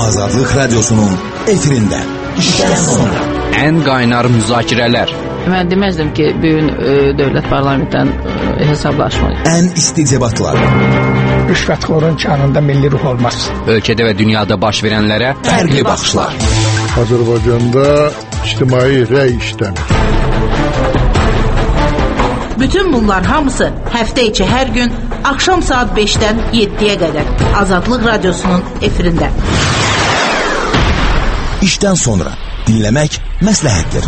Azadlık Radyosu'nun efirinde. İşten sonra. En kaynar müzakirələr. Mən deməzdim ki, bugün dövlət parlamentdən hesablaşmayız. En isticebatlar. Rüşvətxorun kanında milli ruh olmaz. Ölkədə və dünyada baş verənlərə Fərqli baxışlar. Azərbaycanda ictimai rəy işləmir. Bütün bunlar hamısı həftə içi hər gün axşam saat 5-dən 7-yə qədər Azadlıq Radyosu'nun efirində. İşten sonra dinlemek məsləhətdir.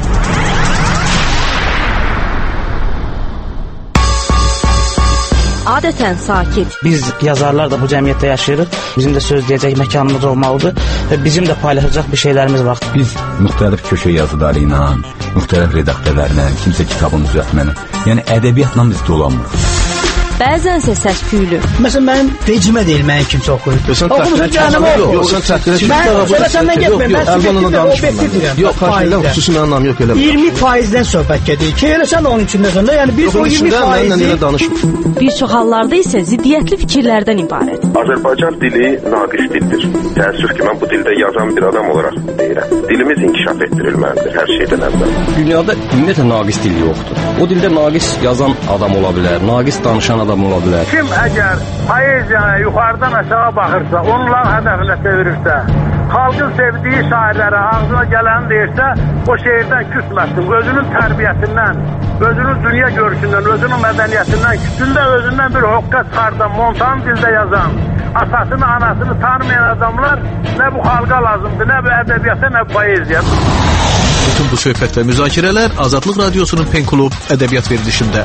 Adətən sakit. Biz yazarlar da bu cəmiyyətdə yaşayırıq. Bizim də söz deyəcək məkanımız olmalıdır və bizim də paylaşacaq bir şeylərimiz var. Biz müxtəlif köşə yazıları ilə, müxtəlif redaktörlərlə, kimsə kitabını düzəltməni, yəni ədəbiyyatla biz dolanmırıq. Bəzənsə səs-küylü. Məsələn, mən vecimə deyil, mənim kimsə oxuyur. Oxumuza canım olur. Mən söhbətəndən getməyim. Mən sübjektiv objektiv deyirəm. Yox, karşılayla xüsusi mənim anlam yox elə. 20%-dən söhbət gedir. Ki, elə sən onun içində sən də, yəni biz o 20%-i... Bir çox hallarda isə ziddiyyətli fikirlərdən ibarət. Azərbaycan dili naqis dildir. Təəssüf ki, mən bu dildə yazan bir adam olaraq deyirəm. Dilimiz inkişaf etdirilməlidir hər şeydən əvvəl. Dünyada ümumiyyətlə naqis dil yoxdur. O dildə naqis yazan adam ola bilər, naqis danışan adam ola bilər. Kim əgər poeziyaya yuxarıdan aşağı baxırsa, onların hədəfinə çevirirsə, xalqın sevdiyi şairlərə ağzına gələni deyirsə, o şeirdən küsməsin. Özünün tərbiyəsindən, özünün dünya görüşündən, özünün mədəniyyətindən, küsündə özündən bir hoqqa çıxardan, montan dildə yazan, atasını, anasını tanımayan adamlar nə bu xalqa lazımdır, nə bu ədəbiyyata, nə bu poeziya. Bütün bu söhbət və müzakirələr Azadlıq Radyosu'nun Pen Klub ədəbiyyat verilişində.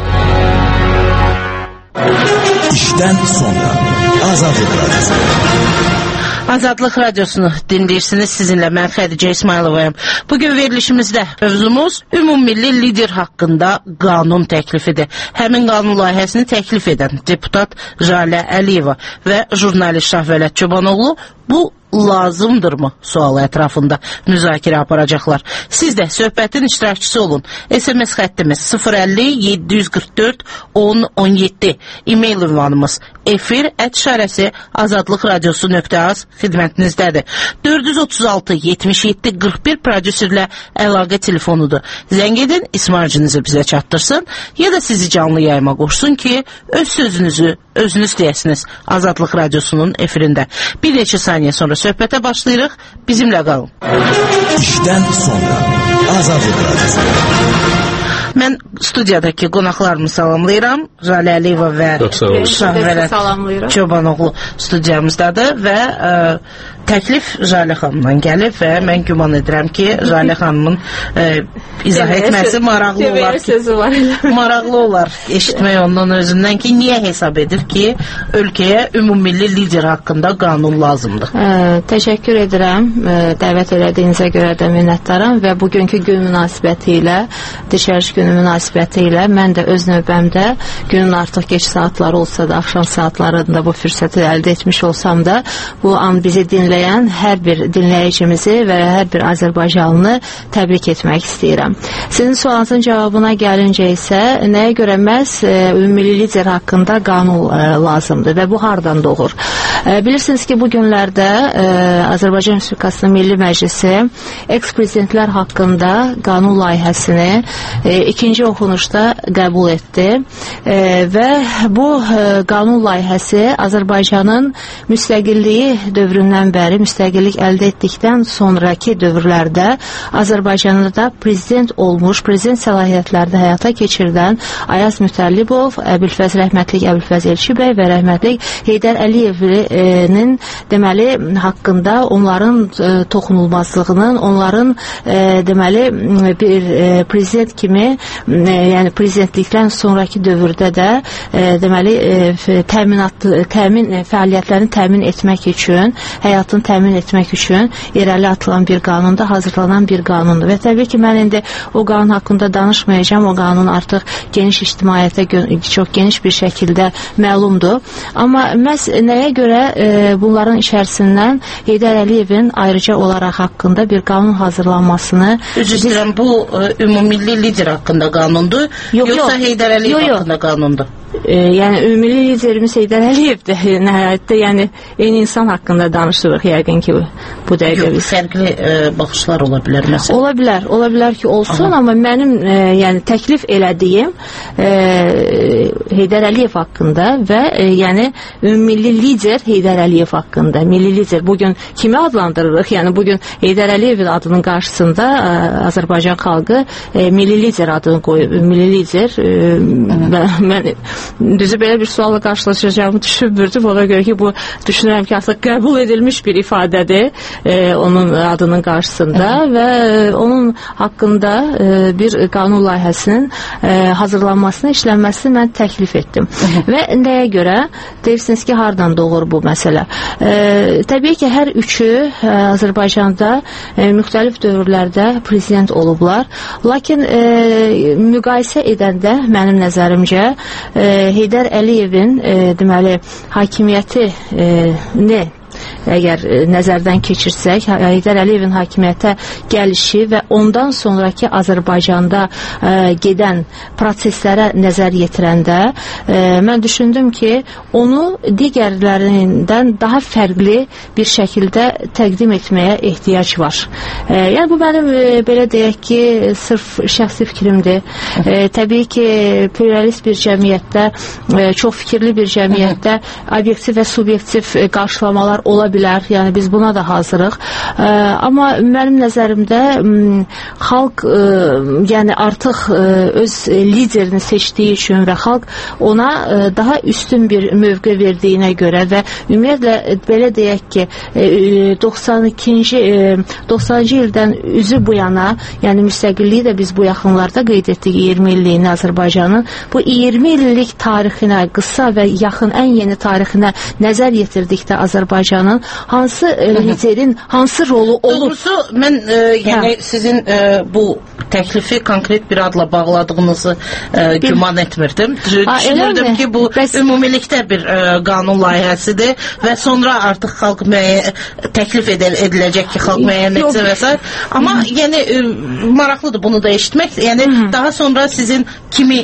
İşten sonra Azadlıq Radyosu. Azadlıq Radyosu'nu dinləyirsiniz. Sizinlə mən Xədicə İsmayılovayım. Bugün verilişimizdə mövzumuz ümummilli lider haqqında qanun təklifidir. Həmin qanun layihəsini təklif edən deputat Jalə Əliyeva və jurnalist Şahvələt Çobanoğlu bu lazımdırmı sualı ətrafında müzakirə aparacaqlar. Siz də söhbətin iştirakçısı olun. SMS xəttimiz 050-744-1017. E-mail ünvanımız efir@azadlıqradiosu.az xidmətinizdədir. 436-77-41 prodüserlə əlaqə telefonudur. Zəng edin, ismarcınızı bizə çatdırsın ya da sizi canlı yayıma qoşsun ki, öz sözünüzü özünüz deyəsiniz Azadlıq Radyosu'nun efirində. Bir neçə saniyə sonra söhbətə başlayırıq. Bizimlə qalın. İşten sonra Azadlıq Radyosu. Mən studiyadakı qonaqlarımı salamlayıram. Jalə Əliyeva və Şahvələt Çobanoğlu studiyamızdadır və təklif Jalə xanımdan gəlib və mən güman edirəm ki, Jalə xanımın izah etməsi maraqlı olar ki, maraqlı olar eşitmək ondan özündən ki, niyə hesab edir ki, ölkəyə ümummilli lider haqqında qanun lazımdır? Təşəkkür edirəm. Dəvət elədiyinizə görə də minnətdaram və bugünkü gün münasibəti ilə, dişəriş günü münasibəti ilə mən də öz növbəmdə günün artıq geç saatları olsa da, axşam saatlarında bu fürsəti əldə etmiş olsam da, bu an bizi dinləyən hər bir dinləyicimizi və hər bir Azərbaycanlı təbrik etmək istəyirəm. Sizin sualınızın cavabına gəlincə isə, nəyə görə məhz ümummilli lider haqqında qanun lazımdır və bu hardan doğur? Bilirsiniz ki, bu günlərdə Azərbaycan Respublikasının Milli Məclisi eks-prezidentlər haqqında qanun layihəsini ikinci oxunuşda qəbul etdi və bu qanun layihəsi Azərbaycanın müstəqilliyi dövründən bəri, müstəqillik əldə etdikdən sonraki dövrlərdə Azərbaycanda prezident olmuş, prezident səlahiyyətlərdə həyata keçirdən Ayaz Mütəllibov, Əbülfəz rəhmətlik Əbülfəz Elçibəy və rəhmətlik Heydər Əliyevin deməli haqqında onların toxunulmazlığının, onların deməli bir prezident kimi, yəni prezidentlikdən sonraki dövrdə də deməli təmin fəaliyyətlərini təmin etmək üçün, həyatını təmin etmək üçün irəli atılan bir qanunda, hazırlanan bir qanundur. Və təbii ki, mən indi o qanun haqqında danışmayacağım. O qanun artıq geniş ictimaiyyətə çox geniş bir şəkildə məlumdur. Amma məhz nəyə görə bunların içərisindən Heydər Əliyevin ayrıca olaraq haqqında bir qanun hazırlanmasını... Üzr istəyirəm, bu ümummilli lider haqqında qanundur, yoxsa Heydər Əliyev haqqında qanundur? Yəni ümummilli liderimiz Heydər Əliyevdir. Nəhayətdə yəni eyni insan haqqında danışırıq. danışırıq yəqin ki bu dəqiqə biz. Fərqli baxışlar ola bilər məsələn. Ola bilər ki olsun, amma mənim yəni təklif elədiyim Heydər Əliyev haqqında və yəni milli lider Heydər Əliyev haqqında. Milli lider bugün kimi adlandırırıq? Yəni bugün Heydər Əliyevin adının qarşısında Azərbaycan xalqı milli lider adını qoyub. Milli lider mən düzü belə bir sualla qarşılaşacağımı düşünmürdüm. Ona görə ki bu düşünürəm ki artıq qəbul edilmiş bir ifadədir onun adının qarşısında və onun haqqında bir qanun layihəsinin hazırlanmasını, işlənməsini mən təklif etdim. Və nəyə görə? Deyirsiniz ki, hardan doğur bu məsələ? Təbii ki, hər üçü Azərbaycanda müxtəlif dövrlərdə prezident olublar. Lakin müqayisə edəndə mənim nəzərimcə Heydər Əliyevin deməli hakimiyyətini əgər nəzərdən keçirsək, Heydər Əliyevin hakimiyyətə gəlişi və ondan sonraki Azərbaycanda gedən proseslərə nəzər yetirəndə mən düşündüm ki, onu digərlərindən daha fərqli bir şəkildə təqdim etməyə ehtiyac var. Yəni bu mənim belə deyək ki, sırf şəxsi fikrimdir. Təbii ki, pluralist bir cəmiyyətdə, çox fikirli bir cəmiyyətdə obyektiv və subyektiv qarşılamalar ola bilər, yəni biz buna da hazırıq. Amma mənim nəzərimdə xalq yəni artıq öz liderini seçdiyi üçün və xalq ona daha üstün bir mövqe verdiyinə görə və ümumiyyətlə belə deyək ki 90-cı ildən üzü bu yana, yəni müstəqilliyi də biz bu yaxınlarda qeyd etdik 20 illiyini Azərbaycanın. Bu 20 illik tarixinə, qısa və yaxın ən yeni tarixinə nəzər yetirdikdə Azərbaycanın hansı liderin hansı rolu olub? Doğrusu mən yəni sizin bu təklifi konkret bir adla bağladığınızı güman etmirdim. Düşünürdüm ki bu ümumilikdə bir qanun layihəsidir və sonra artıq xalq təklif ediləcək ki xalq müəyyən etsin və s. Amma yəni maraqlıdır bunu da eşitmək. Yəni daha sonra sizin kimi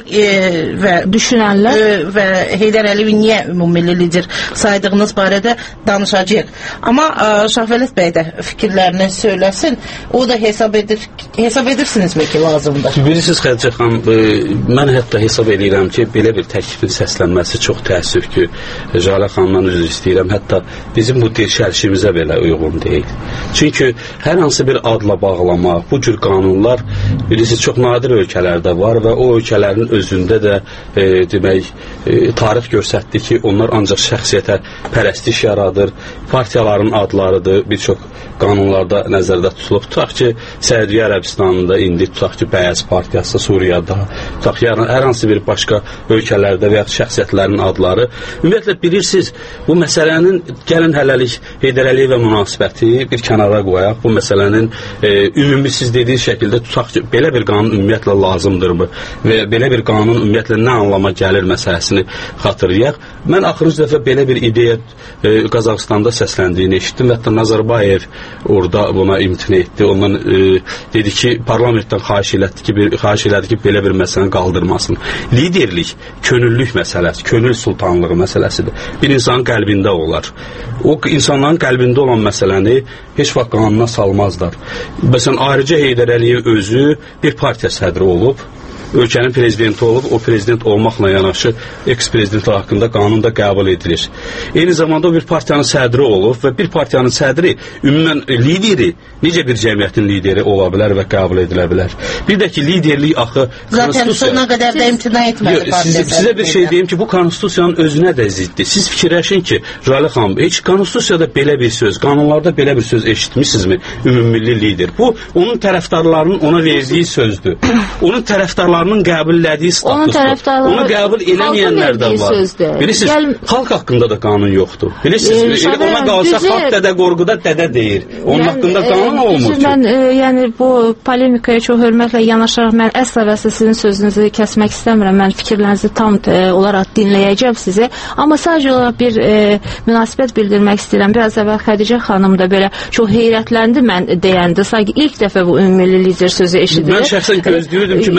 və düşünənlər və Heydər Əliyevi niyə ümumilli lider saydığınız barədə danışacağıq. Amma Şahvələt bəy də fikirlərini söyləsin. O da hesab edirsinizmi ki lazımdır? Bilirsiniz Xədicə xanım, mən hətta hesab edirəm ki, belə bir təklifin səslənməsi çox təəssüf ki, Jalə xanımdan üzr istəyirəm. Hətta bizim bu şərşimizə belə uyğun deyil. Çünki hər hansı bir adla bağlamaq, bu cür qanunlar bilirsiniz çox nadir ölkələrdə var və o ölkələrin özündə də demək tarix göstərdi ki, onlar ancaq şəxsiyyətə pərəstiş yaradır, partiyaların adlarıdır, bir çox qanunlarda nəzərdə tutulub. Tutaq ki, Səudiyyə Ərəbistanında indi tutaq ki, Bəyaz partiyası Suriyada, tutaq ki, hər hansı bir başqa ölkələrdə və ya şəxsiyyətlərin adları. Ümumiyyətlə bilirsiniz, bu məsələnin gəlin hələlik Heydər Əliyevə münasibəti bir kənara qoyaq. Bu məsələnin ümumi siz dediğiniz şəkildə tutaq ki, belə bir qanun ümumiyyətlə lazımdırmı və belə bir qanun ümumiyyətlə nə anlama gəlir məsələsini xatırlayaq. Mən axırıncı dəfə belə bir ideya Qazaxıstanda səsləndiyini eşitdim və hətta Nazarbayev orada buna imtina etdi. Ondan dedi ki, parlamentdən xahiş elədi ki, belə bir məsələni qaldırmasın. Liderlik, könüllük məsələsi, könül sultanlığı məsələsidir. Bir insanın qəlbində olar. O insanların qəlbində olan məsələni heç vaxt qanuna salmazlar. Məsələn, ayrıca Heydər Əliyev özü bir partiya sədri olub, ölkənin prezidenti olub, o prezident olmaqla yanaşı eks-prezidentlər haqqında qanun da qəbul edilir. Eyni zamanda o bir partiyanın sədri olub və bir partiyanın sədri ümumən lideri, necə bir cəmiyyətin lideri ola bilər və qəbul edilə bilər. Bir də ki, liderlik axı zaten sonuna qədər də imtina etmədi partiya. Sizə bir şey deyim ki, bu konstitusiyanın özünə də ziddir. Siz fikirləşin ki, Jalə xanım, heç konstitusiyada belə bir söz, qanunlarda belə bir söz eşitmişsizmi? Ümumilli lider. Bu, onun tərəfdarlarının ona verdiyi sözdür. Onun tərəfdarlarının qəbul elədiyi statusdur. Onu qəbul eləməyənlər də var. Bilirsiniz, xalq haqqında da qanun yoxdur. Bilirsiniz, ona qalsa xalq dədə qorquda dədə deyir. Onun haqqında qanun olmur ki. Mən, yəni, bu polemikaya çox hörmətlə yanaşaraq, mən əsla və sizin sözünüzü kəsmək istəmirəm. Mən fikirlərinizi tam olaraq dinləyəcəm sizi. Amma sadəcə olaraq bir münasibət bildirmək istəyirəm. Biraz əvvəl Xədicə xanım da belə çox heyrətləndi mən deyəndə. Sanki ilk dəfə bu ümumilli lider sözü eşidilir. Mən şəxsən gözləyirdim ki, məhz o nəzərdə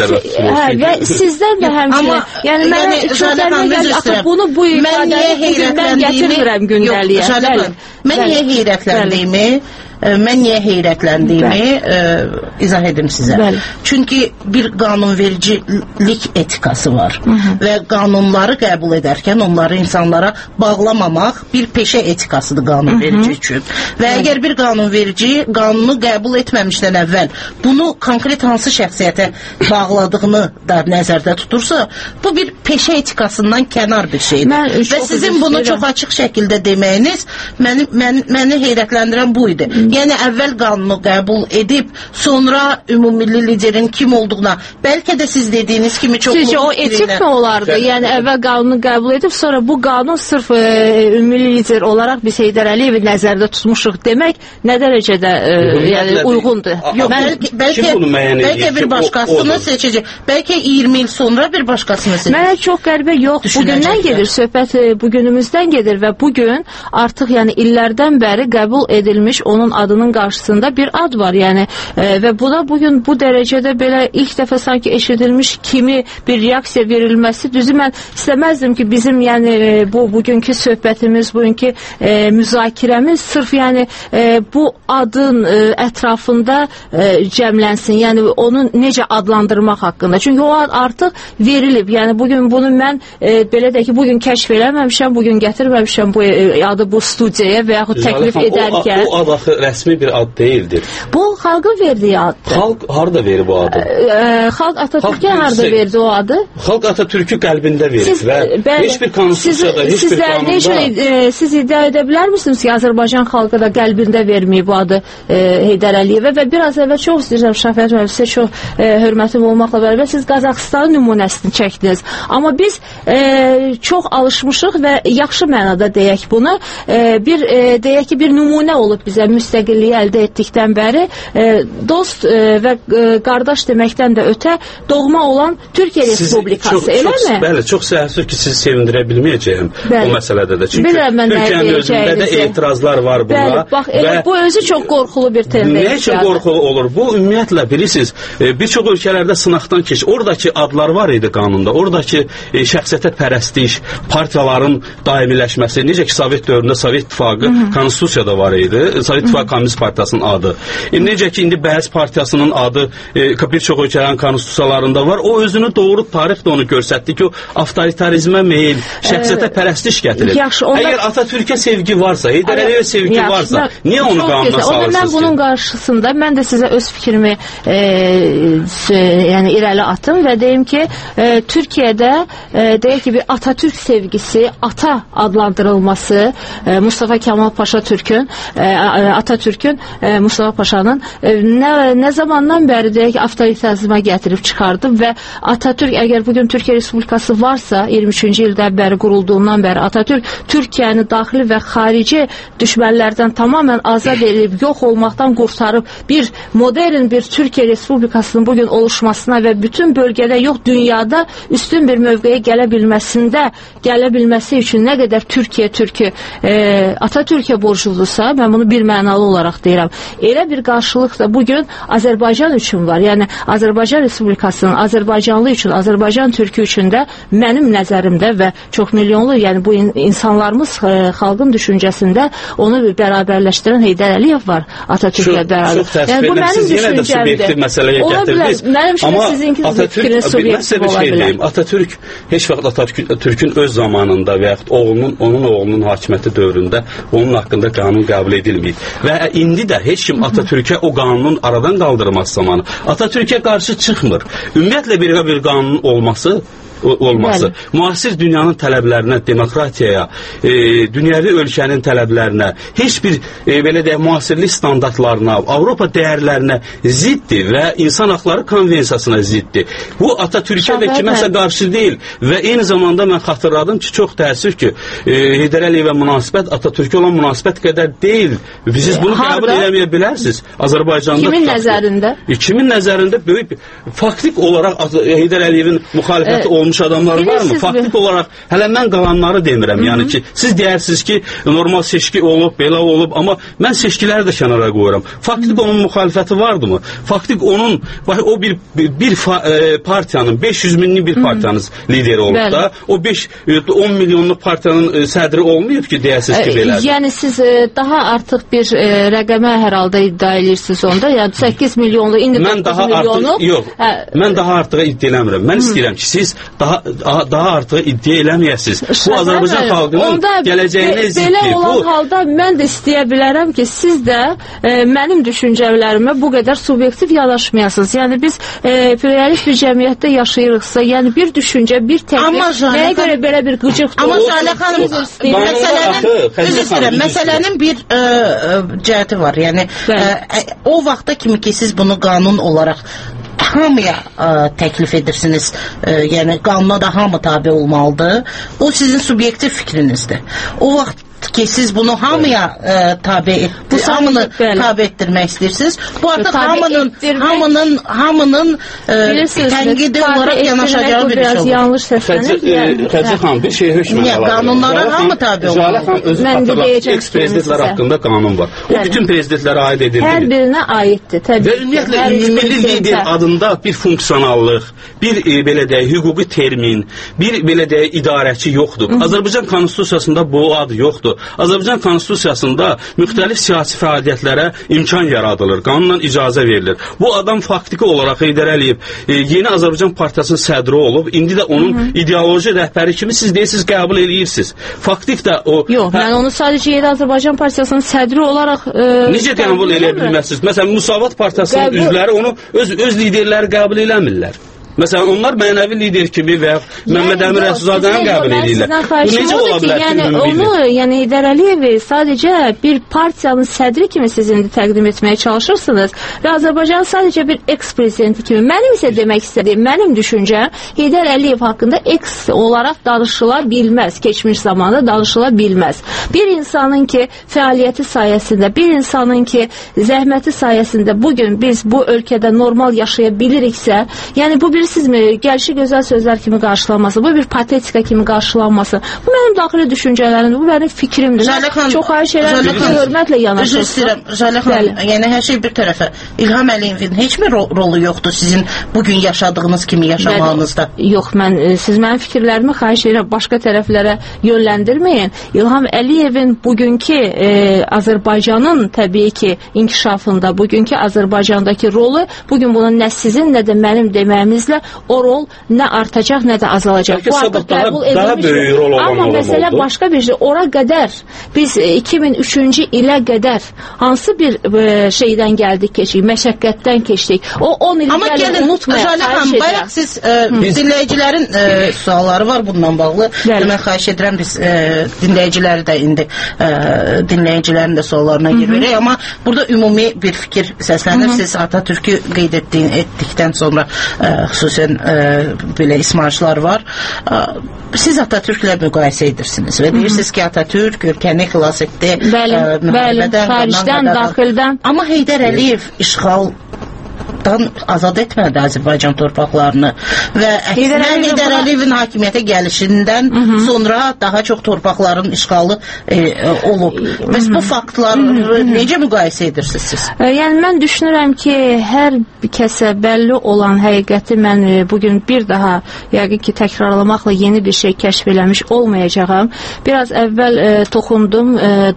nəzərdə tutulur. Və sizdən də həmçinin, yəni mənə çox gəlmə gəlir, bunu bu ifadəni mən gətirmirəm gündəliyə. Mən niyə heyrətləndiyimi mən niyə heyrətləndiyimi izah edim sizə. Çünki bir qanunvericilik etikası var və qanunları qəbul edərkən onları insanlara bağlamamaq bir peşə etikasıdır qanunverici üçün. Və əgər bir qanunverici qanunu qəbul etməmişdən əvvəl bunu konkret hansı şəxsiyyətə bağladığını da nəzərdə tutursa, bu bir peşə etikasından kənar bir şeydir. Və sizin bunu çox açıq şəkildə deməyiniz məni heyrətləndirən bu idi. Yəni əvvəl qanunu qəbul edib, sonra ümumilli liderin kim olduğuna, bəlkə də siz dediyiniz kimi çox... Sizcə o etik mi olardı? Yəni əvvəl qanunu qəbul edib, sonra bu qanun sırf ümumilli lider olaraq biz Heydər Əliyevi nəzərdə tutmuşuq demək nə dərəcədə uyğundur? Bəlkə bir başqasını seçəcək. Bəlkə 20 il sonra bir başqasını seçəcək. Mənə çox qəribə yox. Bugündən gedir, söhbət bugünümüzdən gedir və bugün artıq yəni illərdən bəri qəbul edilmiş onun adının qarşısında bir ad var, yəni və bu da bugün bu dərəcədə belə ilk dəfə sanki eşidilmiş kimi bir reaksiya verilməsi düzü mən istəməzdim ki, bizim yəni bugünkü söhbətimiz, bugünkü müzakirəmiz sırf yəni bu adın ətrafında cəmlənsin, yəni onu necə adlandırmaq haqqında. Çünki o ad artıq verilib, yəni bugün bunu mən belə də ki, bugün kəşf eləməmişəm, bugün gətirməmişəm bu adı bu studiyaya və yaxud təklif edərkən. O ad axı rəsmi bir ad deyildir. Bu xalqın verdiyi addır. Xalq harada verib o adı? Xalq Atatürk'e harada verdi o adı? Xalq Atatürk'ü qəlbində verib və heç bir konstitusiyada, heç bir qanunda... Siz iddia edə bilər misiniz ki, Azərbaycan xalqı da qəlbində verməyib bu adı Heydər Əliyevə və biraz əvvəl çox istəyirəm Şəfiət müəllim, sizə çox hörmətim olmaqla bərabər siz Qazaxıstanın nümunəsini çəkdiniz. Amma biz çox alışmışıq və yaxşı mənada deyək bunu, deyək ki, bir nümunə olub bizə müstəqilliyi əldə etdikdən bəri dost və qardaş deməkdən də ötə doğma olan Türkiyə Respublikası, eləmi? Bəli, çox səhvsür ki, sizi sevindirə bilməyəcəyim bu məsələdə də. Çünki Türkiyənin özündə də etirazlar var buna. Bax, bu özü çox qorxulu bir tendensiyadır. Nə üçün qorxulu olur? Bu ümumiyyətlə bilirsiniz, bir çox ölkələrdə sınaqdan keçir. Oradakı adlar var idi qanunda. Oradakı şəxsiyyətə pərəstiş, partiyaların daimiləşməsi, necə ki, Sovet dövründə Sovet İttifaqı konstitusiyada var idi. Sovet İttifaqı Komünist Partiyasının adı. Necə ki, indi Bəz Partiyasının adı bir çox ölkələrin konstitusiyalarında var. O özünü doğru tarix də onu göstərdi ki, o avtoritarizmə meyil, şəxsiyyətə pərəstiş gətirir. Əgər Atatürk'ə sevgi varsa, Heydər Əliyevə sevgi varsa, niyə onu qanuna salırsınız ki? Mən bunun qarşısında, mən də sizə öz fikrimi yəni irəli atım və deyim ki, Türkiyədə deyək ki, bir Atatürk sevgisi, ata adlandırılması, Mustafa Kemal Paşa Türk'ün, Atatürk'ün, Mustafa Paşa'nın nə zamandan bəri deyək ki, avtoritarizmə gətirib çıxardı və Atatürk, əgər bugün Türkiyə Respublikası varsa, 23-cü ildə bəri qurulduğundan bəri Atatürk Türkiyəni daxili və xarici düşmənlərdən tamamən azad edib, yox olmaqdan qurtarıb bir modern bir Türkiyə Respublikasının bugün oluşmasına və bütün bölgədə yox, dünyada üstün bir mövqeyə gələ bilməsi üçün nə qədər Türkiyə Türkü Atatürk'ə borcludursa, mən bunu bir mənalı olaraq deyirəm. Elə bir qarşılıq da bugün Azərbaycan üçün var. Yəni Azərbaycan Respublikasının Azərbaycanlı üçün, Azərbaycan Türkü üçün də mənim nəzərimdə və çox milyonlu, yəni bu insanlarımız xalqın düşüncəsində onu bərabərləşdirən Heydər Əliyev var Atatürk'lə bərabər. Yəni bu mənim düşüncəmdir. Ola bilər. Mənim üçün sizinki fikrin subyektiv ola bilər. Atatürk heç vaxt Atatürk'ün öz zamanında və yaxud onun oğlunun hakimiyyəti dövründə onun haqqında qanun qəbul edilməyib. Və indi də heç kim Atatürk'ə o qanunun aradan qaldırılması zamanı Atatürk'ə qarşı çıxmır. Ümumiyyətlə bir qanunun olması müasir dünyanın tələblərinə, demokratiyaya, dünyəvi ölkənin tələblərinə, heç bir belə deyək, müasirlik standartlarına, Avropa dəyərlərinə ziddir və insan haqları konvensiyasına ziddir. Bu Atatürk'ə və kiməsə qarşı deyil və eyni zamanda mən xatırladım ki, çox təəssüf ki, Heydər Əliyevə münasibət Atatürk'ə olan münasibət qədər deyil. Siz bunu qəbul eləməyə bilərsiniz. Azərbaycanda kimin nəzərində? Kimin nəzərində böyük faktik olaraq Heydər Əliyevin müxalifəti olmuş olmuş adamlar varmı? Faktik olaraq, hələ mən qalanları demirəm. Yəni ki, siz deyərsiniz ki, normal seçki olub, belə olub, amma mən seçkiləri də kənara qoyuram. Faktik onun müxalifəti vardımı? Faktik onun, o bir partiyanın, 500 minlik bir partiyanın lideri olub da, o 10 milyonluq partiyanın sədri olmayıb ki, deyəsiniz ki, belədir. Yəni siz daha artıq bir rəqəmə hər halda iddia edirsiniz onda, yəni 8 milyonlu, indi 9 milyonu. Yox, mən daha artığa iddia eləmirəm. Mən istəyirəm ki, siz daha artığa iddia eləməyəsiniz. Bu Azərbaycan xalqının gələcəyinə ziddir. Belə olan halda mən də istəyə bilərəm ki, siz də mənim düşüncələrimə bu qədər subyektiv yanaşmayasınız. Yəni biz pluralist bir cəmiyyətdə yaşayırıqsa, yəni bir düşüncə, bir təklif, nəyə görə belə bir qıcıqdır? Amma Jalə xanım, məsələnin bir cəhəti var. Yəni o vaxta kimi ki siz bunu qanun olaraq hamıya təklif edirsiniz, yəni qanuna da hamı tabi olmalıdır. O sizin subyektiv fikrinizdir. O vaxt ki siz bunu hamıya hamını tabi etdirmək istəyirsiniz. Bu artıq hamının tənqidi olaraq yanaşacağı bir şey olur. Xəcə xanım, bir şey hökmən qanunlara hamı tabi olmalıdır. Jalə xanım özü xatırlar, eks-prezidentlər haqqında qanun var. O bütün prezidentlərə aid edildi. Hər birinə aiddir. Və ümumiyyətlə, milli lider adında bir funksionallıq, bir belə deyək, hüquqi termin, bir belə deyək, idarəçi yoxdur. Azərbaycan Konstitusiyasında bu ad yoxdur. Azərbaycan Konstitusiyasında müxtəlif siyasi fəaliyyətlərə imkan yaradılır, qanunla icazə verilir. Bu adam faktiki olaraq Heydər Əliyev yeni Azərbaycan Partiyasının sədri olub, indi də onun ideoloji rəhbəri kimi siz deyirsiniz, qəbul edirsiniz. Faktik də o... Yox, mən onu sadəcə yeni Azərbaycan Partiyasının sədri olaraq... Necə qəbul edə bilməzsiniz? Məsələn, Müsavat Partiyasının üzvləri onu öz liderləri qəbul eləmirlər. Məsələn, onlar mənəvi lider kimi və Məmməd Əmir Rəsulzadəni qəbul edirlər. Bu necə ola bilər ki, onu, yəni Heydər Əliyevi sadəcə bir partiyanın sədri kimi siz indi təqdim etməyə çalışırsınız və Azərbaycanın sadəcə bir eks-prezidenti kimi. Mənim isə demək istədiyim, mənim düşüncəm Heydər Əliyev haqqında eks olaraq danışıla bilməz, keçmiş zamanda danışıla bilməz. Bir insanın ki, fəaliyyəti sayəsində, bir insanın ki, zəhməti sayəsində bugün biz bu ölkədə normal yaşaya biliriksə, yəni bu bilirsizmi, gəlişi gözəl sözlər kimi qarşılanması, bu bir patetika kimi qarşılanması, bu mənim daxili düşüncələrimdir, bu mənim fikrimdir. Çox xahiş edirəm, hörmətlə yanaşırsın. Jalə xanım, yəni hər şey bir tərəfə. İlham Əliyevin heç mi rolu yoxdur sizin bugün yaşadığınız kimi yaşamağınızda? Yox, siz mənim fikirlərimi xahiş edirəm, başqa tərəflərə yönləndirməyin. İlham Əliyevin bugünkü Azərbaycanın təbii ki inkişafında, bugünkü Azərbaycandakı rolu, bugün bunun nə sizin, nə də mənim deməyimizlə o rol nə artacaq, nə də azalacaq. Bu artıq qəbul edilmişdir. Amma məsələ başqa bir şey. Ora qədər, biz 2003-cü ilə qədər hansı bir şeydən gəldik, keçdik, məşəqqətdən keçdik. O 10 il gəlin unutmayaq. Jalə xanım, bayaq siz dinləyicilərin sualları var bununla bağlı. Mən xahiş edirəm, biz dinləyiciləri də indi dinləyicilərin də suallarına girərək. Amma burada ümumi bir fikir səslənir. Siz Atatürk'ü qeyd etdikdən sonra xüsusən belə ismarışlar var. Siz Atatürk'lə müqayisə edirsiniz və deyirsiniz ki, Atatürk ölkəni xilas etdi. Bəli, xaricdən, daxildən. Amma Heydər Əliyev işğal azad etmədi Azərbaycan torpaqlarını və Heydər Əliyevin hakimiyyətə gəlişindən sonra daha çox torpaqların işğalı olub. Bəs bu faktları necə müqayisə edirsiniz siz? Yəni mən düşünürəm ki, hər kəsə bəlli olan həqiqəti mən bugün bir daha yəqin ki təkrarlamaqla yeni bir şey kəşf eləmiş olmayacağam. Biraz əvvəl toxundum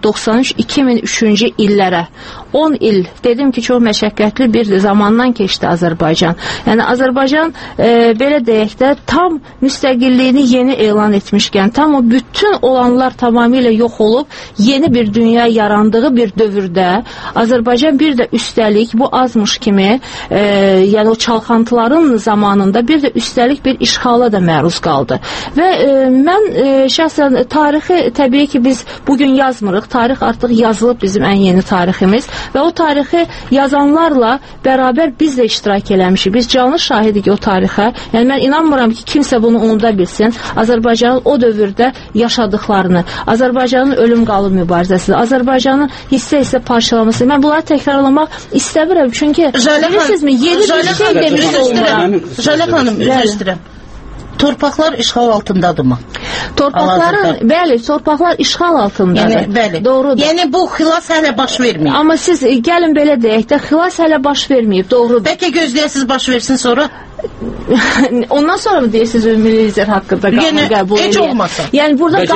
93-2003-cü illərə. 10 il dedim ki, çox məşəqqətli bir zamandan keçdi Azərbaycan. Yəni Azərbaycan belə deyək də tam müstəqilliyini yeni elan etmişkən, tam o bütün olanlar tamamilə yox olub, yeni bir dünya yarandığı bir dövrdə Azərbaycan bir də üstəlik bu azmış kimi yəni o çalxantıların zamanında bir də üstəlik bir işğala da məruz qaldı. Və mən şəxsən tarixi təbii ki biz bugün yazmırıq. Tarix artıq yazılıb bizim ən yeni tariximiz və o tarixi yazanlarla bərabər biz də iştirak eləmişik. Biz canlı şahidik o tarixə. Yəni mən inanmıram ki kimsə bunu unuda bilsin. Azərbaycanın o dövrdə yaşadıklarını, Azərbaycanın ölüm qalım mübarizəsini, Azərbaycanın hissə-hissə parçalaması. Mən bunları təkrarlamaq istəmirəm. Çünki bilirsizmi, yeni bir şey demiş olmuram. Jalə xanım, üzr istəyirəm. torpaqlar işğal altındadırmı? Torpaqlar işğal altındadır. Yəni, bəli. Doğrudur. Yəni bu xilas hələ baş verməyib. Amma siz gəlin belə deyək də, xilas hələ baş verməyib, doğrudur. Bəlkə gözləyəsiniz baş versin sonra? Ondan sonra mı deyirsiniz ümumi lider haqqında qanun qəbul edir? Heç olmasa. Yəni burada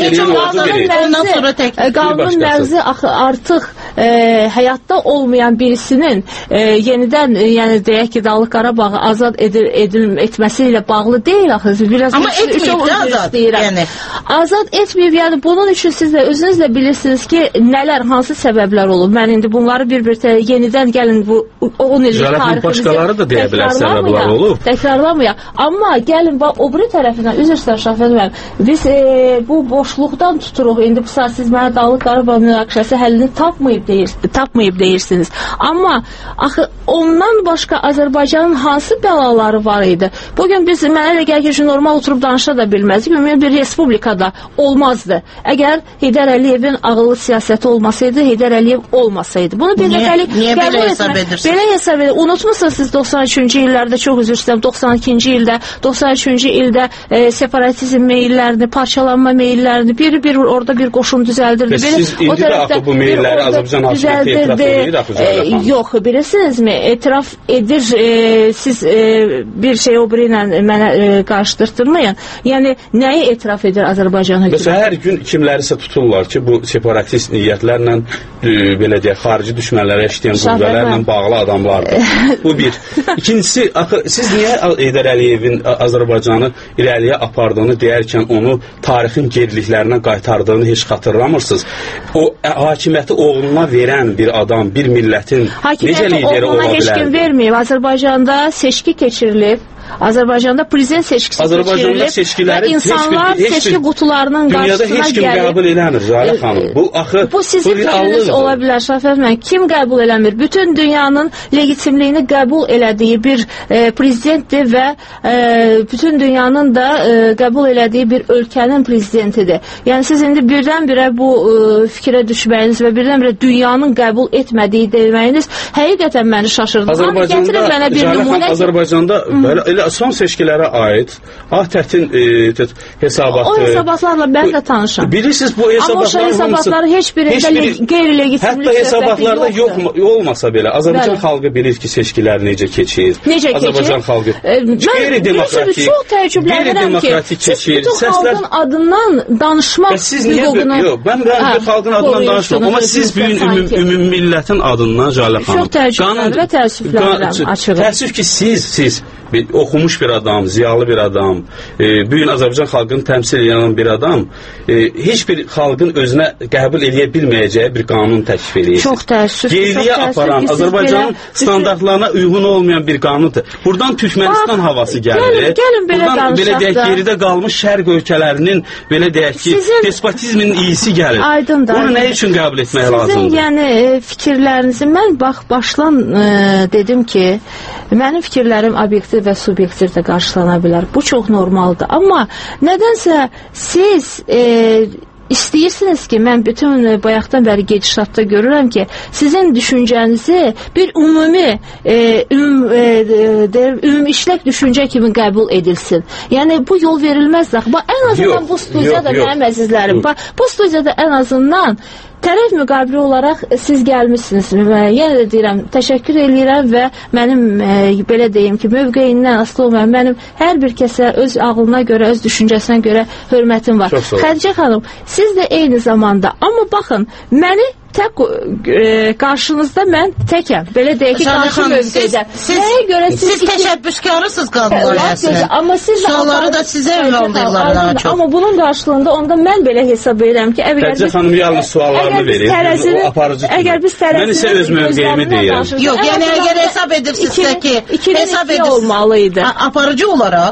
qanun mərzi artıq həyatda olmayan birisinin yenidən, yəni deyək ki, Dağlıq Qarabağı azad etməsi ilə bağlı deyil axı. Amma etməyib də azad. Azad etməyib, yəni bunun üçün siz də özünüz də bilirsiniz ki, nələr, hansı səbəblər olub. Mən indi bunları bir-bir yenidən gəlin bu 10 illik tariximizi başqaları da deyə bilər səbəblər olub. Təkrarlamayaq. Amma gəlin o biri tərəfindən, üzr istəyirəm Şafət müəllim, biz bu boşluqdan tuturuq. İndi bu saat siz mənə Dağlıq Qarabağ münaqişəsi həllini tapmayıb deyirsiniz. Amma axı ondan başqa Azərbaycanın hansı bəlaları var idi? Bugün biz mənə elə gəlir ki, normal oturub danışa da bilməzdik. Ümumi bir respublikada olmazdı. Əgər Heydər Əliyevin ağıllı siyasəti olmasaydı, Heydər Əliyev olmasaydı. Bunu bir dəfəlik niyə belə hesab edirsiniz? Belə hesab edirsiniz. Unutmuşsunuz siz 93-cü illərdə, çox üzr istəyirəm, 92-ci ildə, 93-cü ildə separatizm meyillərini, parçalanma meyillərini bir orada bir qoşun düzəldirdi. Siz indi də axı bu meyilləri Azərbaycan hakimiyyəti etiraf edir axı. Yox, bilirsinizmi? Etiraf edir, siz bir şey o biri ilə mənə qarşıdırtdırmayın. Yəni, nəyi etiraf edir Azərbaycan hökuməti? Məsələn, hər gün kimlərisə tuturlar ki, bu separatist niyyətlərlə, belə deyək, xarici düşmənlərə işləyən qüvvələrlə bağlı adamlardır. Bu bir. İkincisi, siz niyə Heydər Əliyevin Azərbaycanı irəliyə apardığını deyərkən onu tarixin geriliklərinə qaytardığını heç xatırlamırsınız? O hakimiyyəti oğluna verən bir adam, bir millətin necə lideri ola bilər? Heç kim verməyib. Azərbaycanda seçki keçirilib. Azərbaycanda prezident seçkisi keçirilib və insanlar seçki qutularının qarşısına gəlib. Dünyada heç kim qəbul eləmir, Jalə xanım. Bu sizin fikriniz ola bilər, Şafət müəllim. Kim qəbul eləmir? Bütün dünyanın legitimliyini qəbul elədiyi bir prezidentdir və bütün dünyanın da qəbul elədiyi bir ölkənin prezidentidir. Yəni siz indi birdən-birə bu fikrə düşməyiniz və birdən-birə dünyanın qəbul etmədiyi deməyiniz həqiqətən məni şaşırdı. Azərbaycanda son seçkilərə aid ATƏT-in hesabatı. O hesabatlarla mən də tanışam. Bilirsiniz bu hesabatları heç birində qeyri-legitimlik hətta hesabatlarda olmasa belə Azərbaycan xalqı bilir ki, seçkilər necə keçir. Necə keçir? Azərbaycan xalqı qeyri-demokratik. Çox təəccüblənirəm ki, siz bütün xalqın adından danışmaq hüququna... Mən xalqın adından danışmam. Amma siz ümumi millətin adından, Jalə xanım. Çox təəccüblənirəm və təəssüflənirəm açığı. Təəssüf ki, siz oxumuş bir adam, ziyalı bir adam, bugün Azərbaycan xalqını təmsil edən bir adam, heç bir xalqın özünə qəbul edə bilməyəcəyi bir qanun təklif edirsiniz. Çox təəssüf. Geriliyə aparan, Azərbaycanın standartlarına uyğun olmayan bir qanundur. Buradan Türkmənistan havası gəlir. Buradan belə deyək, geridə qalmış şərq ölkələrinin belə deyək ki, despotizmin iyisi gəlir. Aydındır. Bunu nə üçün qəbul etmək lazımdır? Sizin yəni fikirlərinizi mən başdan dedim ki, mənim fikirlərim obyektiv və subyektiv də qarşılana bilər. Bu çox normaldır. Amma nədənsə siz istəyirsiniz ki, mən bütün bayaqdan bəri gedişatda görürəm ki, sizin düşüncənizi bir ümumi işlək düşüncə kimi qəbul edilsin. Yəni, bu yol verilməz. En azından bu studiyada mənim əzizlərim, bu studiyada en azından tərəf müqabili olaraq siz gəlmişsiniz. Yenə də deyirəm, təşəkkür edirəm və mənim, belə deyim ki, mövqeyindən asılı olmayan, mənim hər bir kəsə öz ağlına görə, öz düşüncəsinə görə hörmətim var. Xədicə xanım, siz də eyni zamanda, amma baxın, məni tək qarşınızda mən təkəm. Belə deyək ki, qarşı mövqedə. Nəyə görə siz təşəbbüskarısınız qanun layihəsində. Amma siz sualları da sizə ünvanlayırlar daha çox. Amma bunun qarşılığında onda mən belə hesab edirəm ki, Xədicə xanım yalnız suallarını verir. O aparıcı kimi. Mən isə öz mövqeyimi deyirəm. Yox, yəni əgər hesab edirsinizsə ki, hesab olmalıydı. Aparıcı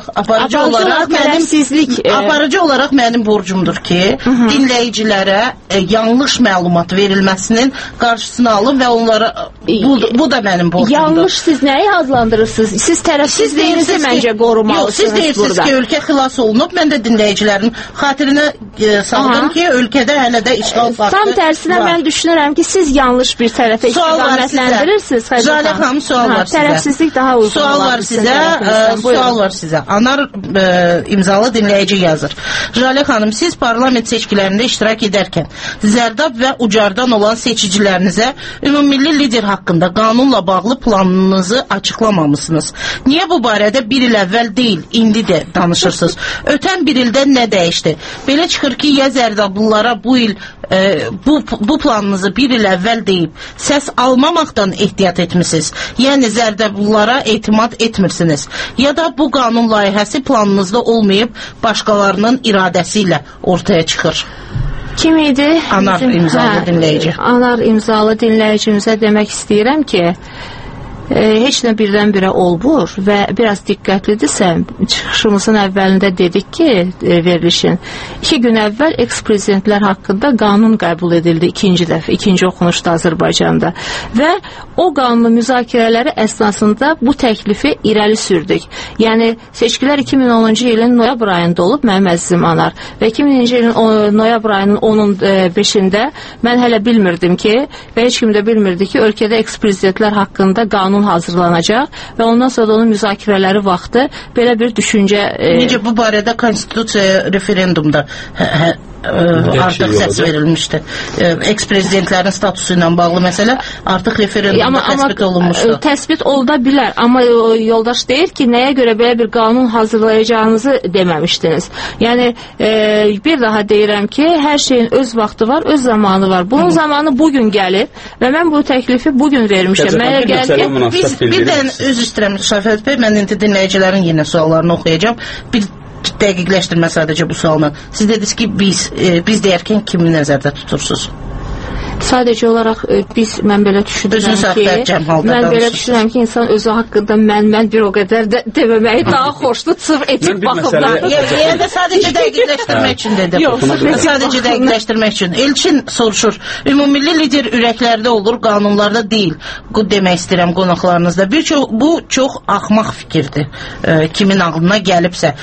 olaraq mənim borcumdur ki, dinləyicilərə yanlış məlumat verilməsinin qarşısını alın və onlara Bu da mənim borcumdur. Yanlış siz nəyi adlandırırsınız? Siz tərəfsizliyinizi məncə qorumalısınız. Siz deyirsiniz ki, ölkə xilas olunub. Mən də dinləyicilərin xatirinə saldım ki, ölkədə hələ də işğal faktı. Tam tərsinə mən düşünürəm ki, siz yanlış bir tərəfə istiqamətləndirsiniz. Jalə xanım, sual var sizə. Tərəfsizlik daha uyğun olar. Sual var sizə. Anar imzalı dinləyici yazır. Jalə xanım, siz parlament seçkilərində iştirak edərkən Zərdab və Ucardan olan seçicilərinizə ümummilli lider haqqında qanunla bağlı planınızı açıqlamamışsınız. Niyə bu barədə bir il əvvəl deyil, indi də danışırsınız? Ötən bir ildə nə dəyişdi? Belə çıxır ki, ya Zərdablılara bu il bu planınızı bir il əvvəl deyib səs almamaqdan ehtiyat etmişsiniz. Yəni Zərdablılara etimad etmirsiniz. Ya da bu qanun layihəsi planınızda olmayıb başqalarının iradəsi ilə ortaya çıxır. Kim idi? Anar imzalı dinləyici. Anar imzalı dinləyicimizə demək istəyirəm ki, heç nə birdən-birə olmur və biraz diqqətlidirsə, çıxışımızın əvvəlində dedik ki, verilişin 2 gün əvvəl eks-prezidentlər haqqında qanun qəbul edildi ikinci oxunuşda Azərbaycanda və o qanunlu müzakirələri əsnasında bu təklifi irəli sürdük. Yəni, seçkilər 2010-cu ilin noyabr ayında olub, mənim əzizim Anar, və 2000-ci ilin noyabr ayının 5-də mən hələ bilmirdim ki, və heç kim də bilmirdi ki, ölkədə eks-prezidentlər haqqında qanun hazırlanacaq və ondan sonra onun müzakirələri vaxtı belə bir düşüncə... Necə bu barədə konstitusiya referendumda artıq səs verilmişdi. Eks-prezidentlərin statusu ilə bağlı məsələ artıq referendumda təsbit olunmuşdu. Təsbit olda bilər, amma yoldaş deyir ki, nəyə görə belə bir qanun hazırlayacağınızı deməmişdiniz. Yəni, bir daha deyirəm ki, hər şeyin öz vaxtı var, öz zamanı var. Bunun zamanı bugün gəlib və mən bu təklifi bugün vermişəm. Mənə gəlir ki, bir dənə öz istəyirəm, Şəfət bəy, mən indi dinləyicilərin yenə suallarını oxuyacağım. Bir dəqiqləşdirmə sadəcə bu sualını. Siz dediniz ki, biz deyərkən kimi nəzərdə tutursunuz? Sadəcə olaraq mən belə düşünürəm ki, insan özü haqqında mən bir o qədər də deməməyi daha xoşdur, sırf etik baxımdan. Yəni sadəcə dəqiqləşdirmək üçün dedim. Sadəcə dəqiqləşdirmək üçün. Elçin soruşur, ümummilli lider ürəklərdə olur, qanunlarda deyil. Demək istəyirəm qonaqlarınızda. Bu çox axmaq fikirdir. Kimin ağlına gəlibsə.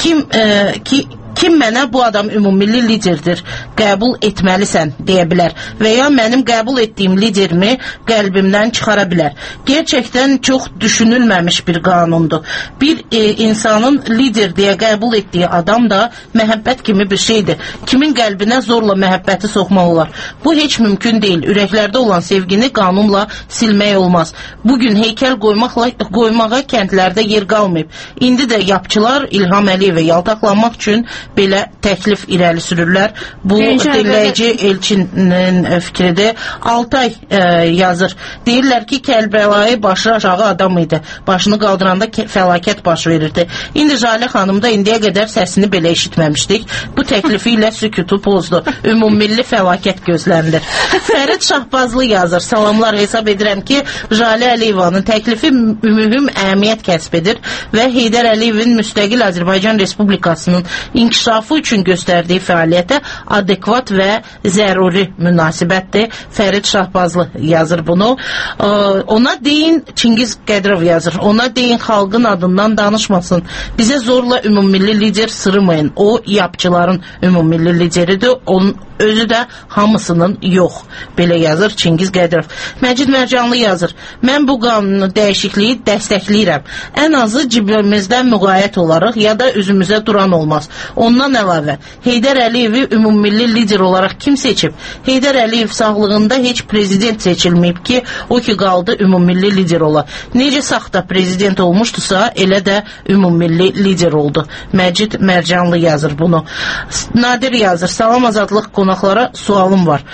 Kim mənə bu adam ümummilli liderdir, qəbul etməlisən deyə bilər və ya mənim qəbul etdiyim liderimi qəlbimdən çıxara bilər. Gerçəkdən çox düşünülməmiş bir qanundur. Bir insanın lider deyə qəbul etdiyi adam da məhəbbət kimi bir şeydir. Kimin qəlbinə zorla məhəbbəti soxmaq olar? Bu heç mümkün deyil. Ürəklərdə olan sevgini qanunla silmək olmaz. Bugün heykəl qoymağa kəndlərdə yer qalmayıb. İndi də yapçılar İlham Əliyevə yaltaqlanmaq üçün belə təklif irəli sürürlər. Bu dinləyici Elçinin fikridir. Altay yazır. Deyirlər ki, Kərbəlayı başı aşağı adam idi. Başını qaldıranda fəlakət baş verirdi. İndi Jalə xanım da indiyə qədər səsini belə eşitməmişdik. Bu təklifi ilə sükutu pozdu. Ümummilli fəlakət gözlənilir. Fərid Şahbazlı yazır. Salamlar, hesab edirəm ki, Jalə Əliyevanın təklifi mühüm əhəmiyyət kəsb edir və Heydər Əliyevin müstəqil Azərbaycan Respublikasının inkişafı üçün göstərdiyi fəaliyyətə adekvat və zəruri münasibətdir. Fərid Şahbazlı yazır bunu. Ona deyin, Çingiz Qədirov yazır. Ona deyin, xalqın adından danışmasın. Bizə zorla ümummilli lider sırımayın. O, yapçıların ümummilli lideridir. Onun özü də hamısının yox. Belə yazır Çingiz Qədirov. Məcid Mərcanlı yazır. Mən bu qanunu dəyişikliyi dəstəkləyirəm. Ən azı cibimizdən müğayət olaraq ya da üzümüzə duran olmaz. Ondan əlavə, Heydər Əliyevi ümummilli lider olaraq kim seçib? Heydər Əliyev sağlığında heç prezident seçilməyib ki, o ki qaldı ümummilli lider ola. Necə saxta prezident olmuşdusa, elə də ümummilli lider oldu. Məcid Mərcanlı yazır bunu. Nadir yazır. Salam Azadlıq qonaqlara sualım var.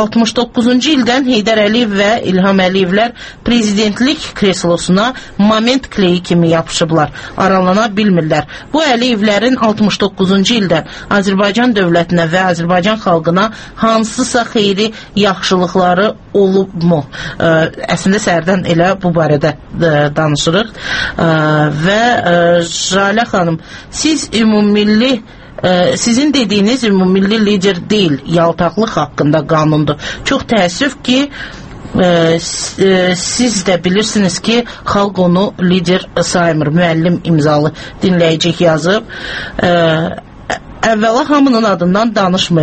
69-cu ildən Heydər Əliyev və İlham Əliyevlər prezidentlik kreslosuna moment kleyi kimi yapışıblar. Aralana bilmirlər. Bu Əliyevlərin 69-cu ildən Azərbaycan dövlətinə və Azərbaycan xalqına hansısa xeyri yaxşılıqları olubmu? Əslində səhərdən elə bu barədə danışırıq. Və Jalə xanım, siz ümummilli sizin dediyiniz ümummilli lider deyil, yaltaqlıq haqqında qanundur. Çox təəssüf ki, siz də bilirsiniz ki, xalq onu lider saymır. Müəllim imzalı dinləyicik yazıb. Əvvəla hamının adından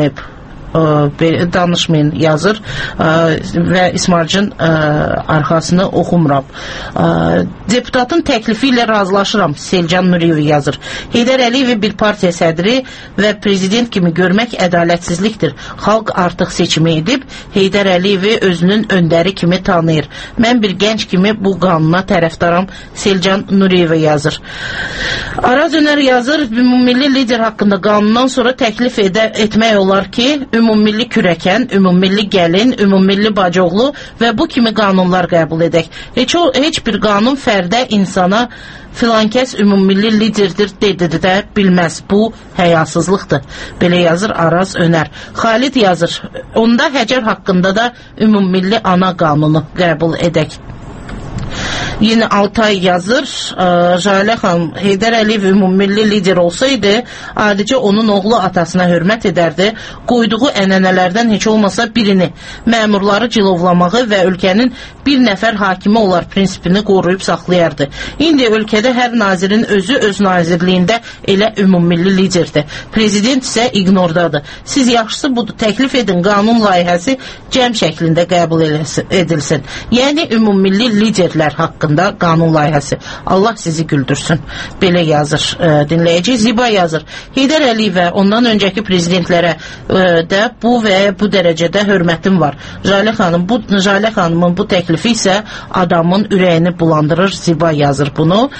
danışmayın yazır və İsmarcın arxasını oxumuram. Deputatın təklifi ilə razılaşıram, Selcan Nuriyev yazır. Heydər Əliyevi bir partiya sədri və prezident kimi görmək ədalətsizlikdir. Xalq artıq seçimi edib, Heydər Əliyevi özünün öndəri kimi tanıyır. Mən bir gənc kimi bu qanuna tərəfdaram, Selcan Nuriyev yazır. Araz Önər yazır, ümummilli lider haqqında qanundan sonra təklif etmək olar ki, ümummilli kürəkən, ümummilli gəlin, ümummilli bacıoğlu və bu kimi qanunlar qəbul edək. Heç bir qanun fərdə, insana filankəs ümummilli liderdir dedi də bilməz. Bu həyasızlıqdır. Belə yazır Araz Önər. Xalid yazır, onda Həcər haqqında da ümummilli ana qanunu qəbul edək. Yine Altay yazır, Jalə xanım, Heydər Əliyev ümummilli lider olsaydı, adicə onun oğlu atasına hörmət edərdi, qoyduğu ənənələrdən heç olmasa birini, məmurları cilovlamağı və ölkənin bir nəfər hakimi olar prinsipini qoruyub saxlayardı. İndi ölkədə hər nazirin özü öz nazirliyində elə ümummilli liderdir. Prezident isə ignordadır. Siz yaxşısı budur, təklif edin, qanun layihəsi cəm şəklində qəbul edilsin. Yəni ümummilli liderlər haqqında qanun layihəsi. Allah sizi güldürsün. Belə yazır dinləyici. Ziba yazır. Heydər Əliyevə, ondan öncəki prezidentlərə də bu və bu dərəcədə hörmətim var. Jalə xanımın bu təklifi isə adamın ürəyini bulandırır. Ziba yazır bunu.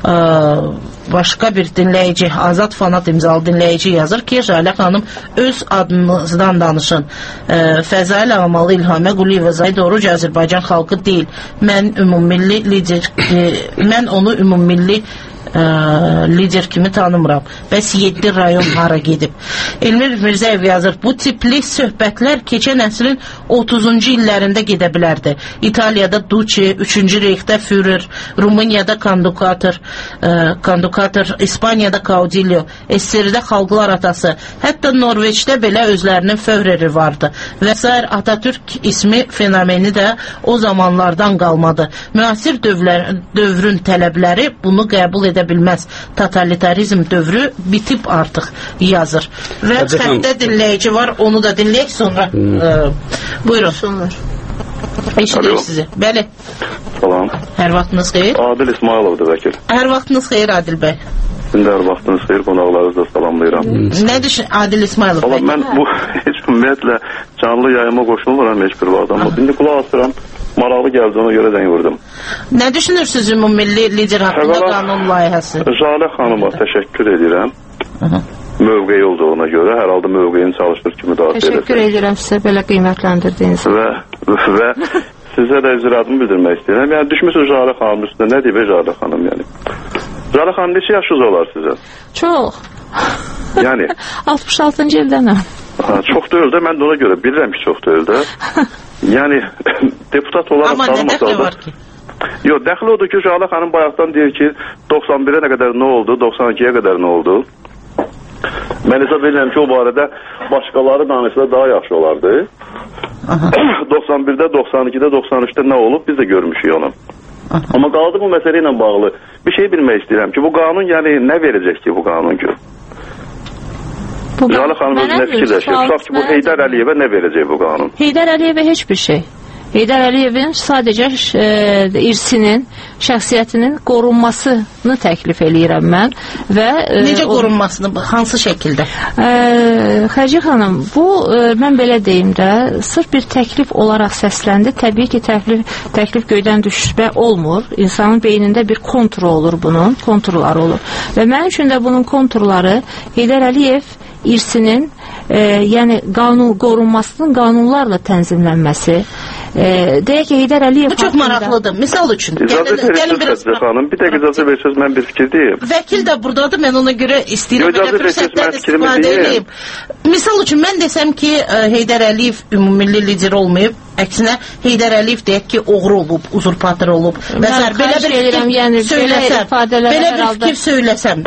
Başqa bir dinləyici, Azad Fanat imzalı dinləyici yazır ki, Jalə xanım öz adınızdan danışın. Fəzail Ağamalı, İlhamə Quliyeva, Zaid Oruc Azərbaycan xalqı deyil. Mən onu ümummilli lider kimi tanımıram. Bəs 7 rayon hara gedib? Elmir Mirzəyev yazır, bu tipli söhbətlər keçən əsrin 30-cu illərində gedə bilərdi. İtaliyada Duce, 3-cü Reyxdə Führer, Rumuniyada Kondukator, İspaniyada Caudillo, SSR-də Xalqlar Atası, hətta Norveçdə belə özlərinin Föhreri vardı. Və s. Atatürk ismi fenomeni də o zamanlardan qalmadı. Müasir dövrün tələbləri bunu qəbul edə bilməz. Totalitarizm dövrü bitib artıq yazır. Və xəttə dinləyici var, onu da dinləyək sonra. Buyurun. Eşidirik sizi. Bəli. Salam. Hər vaxtınız xeyir. Adil İsmailovdur vəkil. Hər vaxtınız xeyir Adil bəy. Şimdi hər vaxtınız xeyir, qonaqlarınızı da salamlayıram. Nə düşün Adil İsmailov? Valla mən bu heç ümumiyyətlə canlı yayıma qoşulmuram heç bir vaxtdan. İndi qulaq asıram. Maraqlı gəldi, ona görə zəng vurdum. Nə düşünürsünüz ümummilli lider haqqında qanun layihəsi? Jalə xanıma təşəkkür edirəm. Mövqeyi olduğuna görə, hər halda mövqeyini çalışır ki, müdafiə edesin. Təşəkkür edirəm sizə belə qiymətləndirdiyiniz. Və sizə də izradımı bildirmək istəyirəm. Yəni, düşmüsünüz Jalə xanımın üstündə. Nə deyib Jalə xanım yəni? Jalə xanım neçə yaşınız olar sizə? Çox. Yəni? 66-cı ildənəm. Çox deyil də, mən də ona görə bilirəm ki, çox deyil də. Yəni, deputat olaraq salmasa da... Yox, dəxil odur ki, Jalə xanım bayaqdan deyir ki, 91-ə nə qədər nə oldu, 92-yə qədər nə oldu. Mən hesab edirəm ki, o barədə başqaları danışsa daha yaxşı olardı. 91-də, 92-də, 93-də nə olub, biz də görmüşük onu. Amma qaldı bu məsələ ilə bağlı. Bir şey bilmək istəyirəm ki, bu qanun, yəni nə verəcək ki, bu qanun ki? Jalə xanım özünə fikirləşir. Tutaq ki, bu Heydər Əliyevə nə verəcək bu qanun? Heydər Əliyevə heç bir şey. Heydər Əliyevin sadəcə irsinin, şəxsiyyətinin qorunmasını təklif eləyirəm mən. Necə qorunmasını? Hansı şəkildə? Xərci xanım, bu, mən belə deyim də, sırf bir təklif olaraq səsləndi. Təbii ki, təklif göydən düşmə olmur. İnsanın beynində bir kontur olur bunun, konturları olur. Və mənim üçün də bunun konturları Heydər Əliyev irsinin, yəni qorunmasının qanunlarla tənzimlənməsi. Deyək ki, Heydər Əliyev... Bu çox maraqlıdır. Misal üçün... İcazə verirsiniz xanım, bir dəqiq icazə verirsiniz, mən bir fikir deyim. Vəkil də buradadır, mən ona görə istəyirəm, belə fürsətdən istifadə edeyim. Misal üçün, mən desəm ki, Heydər Əliyev ümummilli lider olmayıb, əksinə Heydər Əliyev deyək ki, oğru olub, uzurpator olub. Belə bir fikir söyləsəm,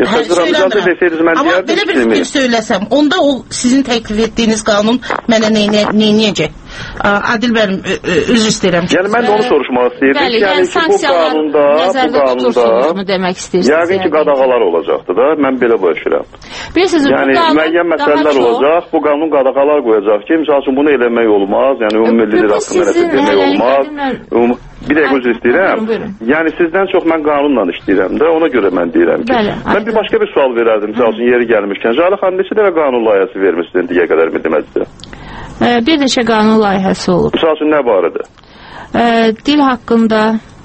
amma belə bir fikir söyləsəm, onda o sizin təklif etdiyiniz qanun mənə neynəyəcək? Adil bənim, üzr istəyirəm. Yəni, mən də onu soruşmaq istəyirdim. Bəli, yəni sanksiyalar nəzərdə tutursunuzmu demək istəyirsiniz? Yəqin ki, qadağalar olacaqdır da, mən belə başlayıram. Yəni, müəyyən məsələlər olacaq, bu qanun qadağalar qoyacaq ki, misal üçün, bunu eləmək olmaz, yəni, ümumillilik haqqında nəsə demək olmaz. Bir dəqiqə üzr istəyirəm. Yəni, sizdən çox mən qanunla işləyirəm də, ona görə mən deyirəm ki, mən bir başqa bir sual verərdim, misal üçün, yeri gəlmişkən. Jalə xanım, neçə dəfə qanun layihəsi vermişsiniz indiyə qədər məclisə? Bir neçə qanun layihəsi olub. Misal üçün, nə barədə? Dil haqqında,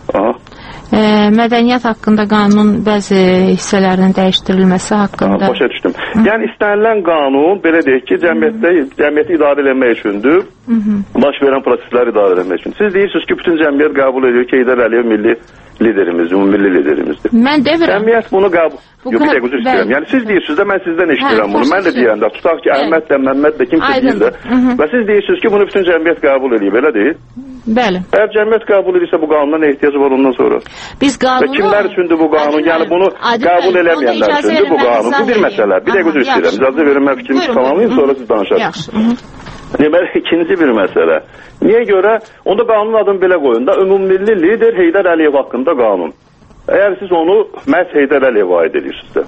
mədəniyyət haqqında qanun bəzi hissələrinin dəyişdirilməsi haqqında. Başa düşdüm. Yəni, istənilən qanun, belə deyək ki, cəmiyyəti idarə eləmək üçündür, baş verən prosesləri idarə eləmək üçün. Siz deyirsiniz ki, bütün cəmiyyət qəbul ediyor ki, Heydər Əliyev milli liderimizdir, milli liderimizdir. Mən demirəm. Cəmiyyət bunu qəbul... Yox, bir dəqiq üzr istəyirəm. Yəni, siz deyirsiniz də, mən sizdən eşidirəm bunu. Mən də deyəndə, tutaq ki, Əhməd də, Məmməd də, kimsə deyir də. Və siz deyirsiniz ki, bunu bütün cəmiyyət qəbul edib, elə deyil? Bəli. Əgər cəmiyyət qəbul edirsə, bu qanuna nə ehtiyacı var ondan sonra? Biz qanunu... Və kimlər üçündür bu qanun? Yəni, bunu qəbul eləməyənlər üçündür bu qanun. Bu bir məsələ. Bir dəqiq üzr istəyirəm. İcazə verin, mən fikrimi tamamlayayım, sonra siz danışarsınız. Deməli, ikinci bir məsələ. Niyə görə? Onda qanunun adını belə qoyun da, ümumilli lider Heydər Əliyev haqqında qanun. Əgər siz onu məhz Heydər Əliyevə aid edirsiniz də.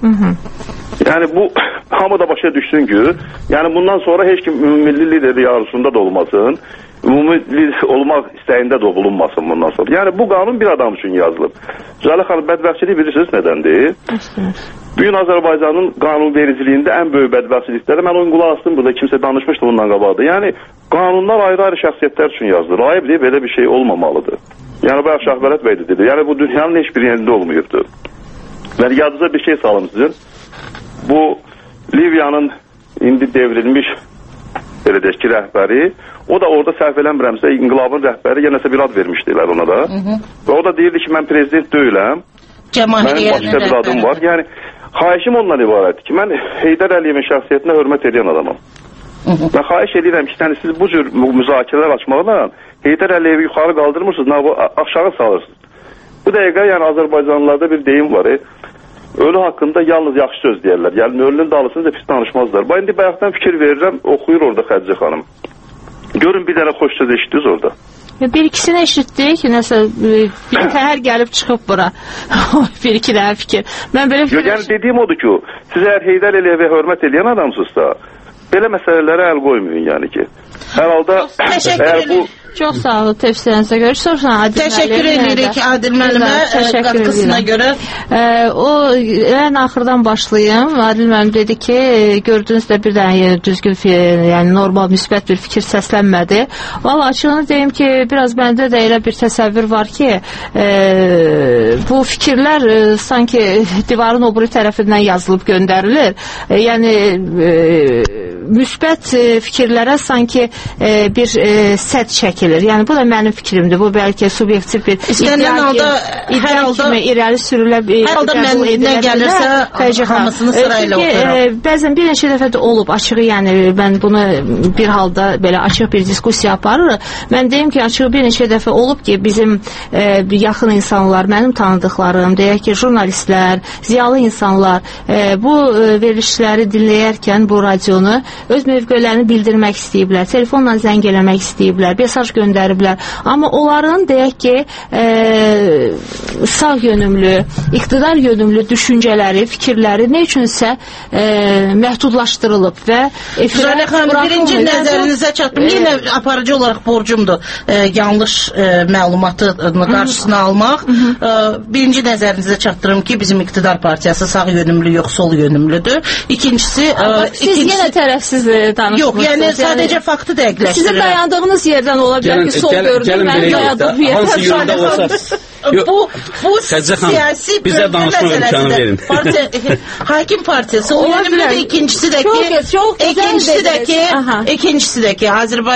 Yəni, bu, hamı da başa düşsün ki, yəni bundan sonra heç kim ümumilli lideri arzusunda da olmasın, ümumilli olmaq istəyində də bulunmasın bundan sonra. Yəni, bu qanun bir adam üçün yazılıb. Jalə xanım, bədbəxtçilik bilirsiniz nədəndir? Bugün Azərbaycanın qanunvericiliyində ən böyük bədbəxtçilikləri, mən onun qulaq astım burada, kimsə danışmışdı bundan qabaqda. Yəni, qanunlar ayrı-ayrı şəxsiyyətlər üçün yazılır. Ayıb deyib, belə bir şey olmamalıdır. Yəni, bayaq Şahbələt bəy də dedi. Yəni, bu dünyanın heç bir yerində olmayıbdır. Yəni, yadınıza bir şey salım sizin. Bu, Liviyanın indi devrilmiş, belə deyək ki, rəhbəri, o da orada səhv eləmirəmsə, inqilabın rəhbəri, yenəsə bir ad vermişdilər ona da. Və o da deyirdi ki, mən prezident deyiləm, mənim başqa bir adım var. Yəni, xahişim ondan ibarətdir ki, mən Heydər Əliyevin şəxsiyyətinə hörmət edən adamam. Mən xahiş edirəm ki, siz bu cür müzakirələr açmaqla Heydər Əliyevi yuxarı qaldırmırsınız, aşağı salırsınız. Bu dəqiqə, yəni Azərbaycanlılarda bir deyim var, ölü haqqında yalnız yaxşı söz deyərlər. Yəni, ölünün dalısınca pis danışmazlar. Ben indi bayaqdan fikir verirəm, oxuyur orada Xədicə xanım. Görün, bir dənə xoş söz eşitdiniz orada. Bir ikisini eşitdik, nəsə bir təhər gəlib çıxıb bura. Bir iki dənə fikir. Mən belə fikir... Yəni, dediyim odur ki, siz əgər Heydər Əliyevə hörmət edən adamsınızsa, belə məsələlərə əl qoymayın, yəni ki. Hər halda, əgər bu... Çox sağ olun tövsiyənizə görə. Soruşan Adil müəllimə. Təşəkkür edirik Adil müəllimə qatqısına görə. O, mən axırdan başlayım. Adil müəllim dedi ki, gördünüz də bir dənə düzgün, yəni normal, müsbət bir fikir səslənmədi. Valla açığını deyim ki, biraz məndə də elə bir təsəvvür var ki, bu fikirlər sanki divarın o biri tərəfindən yazılıb göndərilir. Yəni, müsbət fikirlərə sanki bir sədd çəkilir. Yəni, bu da mənim fikrimdir. Bu, bəlkə subyektiv bir ideal kimi irəli sürülə hər halda nə gəlirsə, hamısını sırayla oxuyuram. Bəzən bir neçə dəfə də olub, açığı, yəni, mən bunu bir halda belə açıq bir diskusiya aparırıq. Mən deyim ki, açığı bir neçə dəfə olub ki, bizim yaxın insanlar, mənim tanıdıqlarım, deyək ki, jurnalistlər, ziyalı insanlar bu verilişləri dinləyərkən bu radionu öz mövqelərini bildirmək istəyiblər, telefonla zəng eləmək istəyiblər, mesaj göndəriblər. Amma onların, deyək ki, sağ yönümlü, iqtidar yönümlü düşüncələri, fikirləri nə üçünsə məhdudlaşdırılıb və Jalə xanım, birinci nəzərinizə çatdım. Yenə aparıcı olaraq borcumdur yanlış məlumatını qarşısına almaq. Birinci nəzərinizə çatdırım ki, bizim iqtidar partiyası sağ yönümlü, yox sol yönümlüdür. İkincisi... Siz yenə tərəfsiz danışmışsınız. Yox, yəni sadəcə faktı dəqiqləşdirirəm. Sizin dayandığınız yerdən ola bilər ki, sol gördüm, mən dayandığım yerdən. Bu siyasi məsələdir. Hakim partiyası o yönümlüdür. İkincisi də ki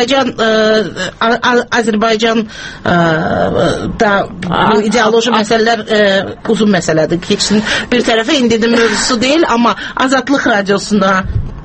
Azərbaycan da bu ideoloji məsələlər uzun məsələdir. Keçsin bir tərəfə, indi mövzusu deyil, amma Azadlıq Radiosunda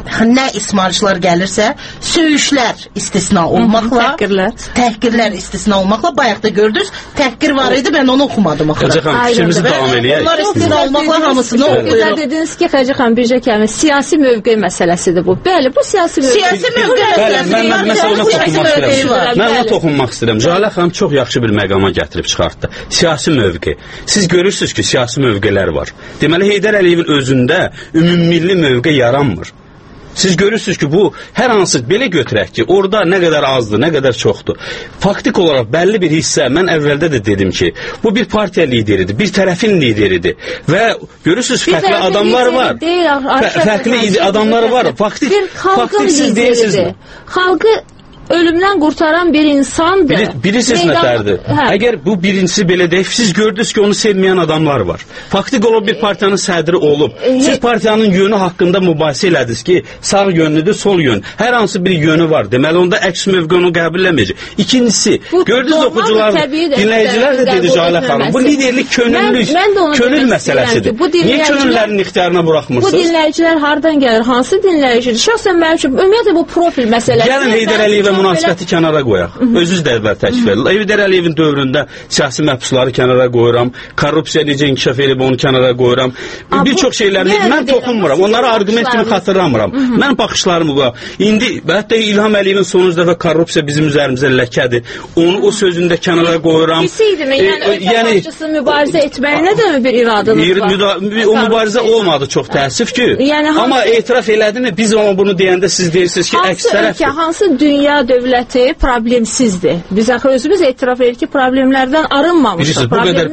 nə ismarışlar gəlirsə, söyüşlər istisna olmaqla, təhqirlər istisna olmaqla, bayaq da gördünüz, təhqir var idi, mən onu oxumadım axıra. Xəcə xanım, fikrimizi davam eləyək. Onlar istisna olmaqla hamısını oxuyuruq. Dediniz ki, Xəcə xanım, bircə kəlmə, siyasi mövqe məsələsidir bu. Bəli, bu siyasi mövqe məsələsidir. Mən ona toxunmaq istəyirəm. Jalə xanım çox yaxşı bir məqama gətirib çıxartdı. Siyasi mövqe. Siz görürsünüz ki, siyasi mövqelər var. Deməli, Heydər Əliyevin özündə ümummilli mövqe yaranmır. Siz görürsünüz ki, bu hər hansı belə götürək ki, orada nə qədər azdır, nə qədər çoxdur. Faktik olaraq bəlli bir hissə, mən əvvəldə də dedim ki, bu bir partiya lideridir, bir tərəfin lideridir. Və görürsünüz, fərqli adamlar var. Fərqli adamlar var. Faktik siz deyirsiniz mi? Xalqı ölümdən qurtaran bir insandır. Bilirsiniz nətərdir? Əgər bu birincisi belə deyək, siz gördünüz ki, onu sevməyən adamlar var. Faktik olub bir partiyanın sədri olub. Siz partiyanın yönü haqqında mübahisə elədiniz ki, sağ yönlüdür, sol yön. Hər hansı bir yönü var. Deməli, onda əks mövqe onu qəbul eləməyəcək. İkincisi, gördünüz oxucular, dinləyicilər də dedi Jalə xanım, bu liderlik könül məsələsidir. Niyə könüllərin ixtiyarına buraxmırsınız? Bu dinləyicilər hardan gəlir? Hansı dinləyicidir? Şəxsən mənim üçün, ümumiyyətlə bu profil məsələsi. Gəlin Heydər Əliyevə münasibəti kənara qoyaq. Özünüz də əvvəl təklif edin. Heydər Əliyevin dövründə siyasi məhbusları kənara qoyuram. Korrupsiya necə inkişaf edib onu kənara qoyuram. Bir çox şeylərini mən toxunmuram. Onları argument kimi xatırlamıram. Mən baxışlarımı qoyaq. İndi hətta İlham Əliyevin sonuncu dəfə korrupsiya bizim üzərimizə ləkədir. Onu o sözündə kənara qoyuram. Yəni mübarizə etməyinə də bir iradınız var. O mübarizə olmadı çox təəssüf ki. Amma etiraf elədimi? Biz ona bunu deyəndə siz deyirsiniz ki, əks tərəfdir. Hansı dünya dövləti problemsizdir. Biz axı özümüz etiraf edirik ki, problemlərdən arınmamışıq.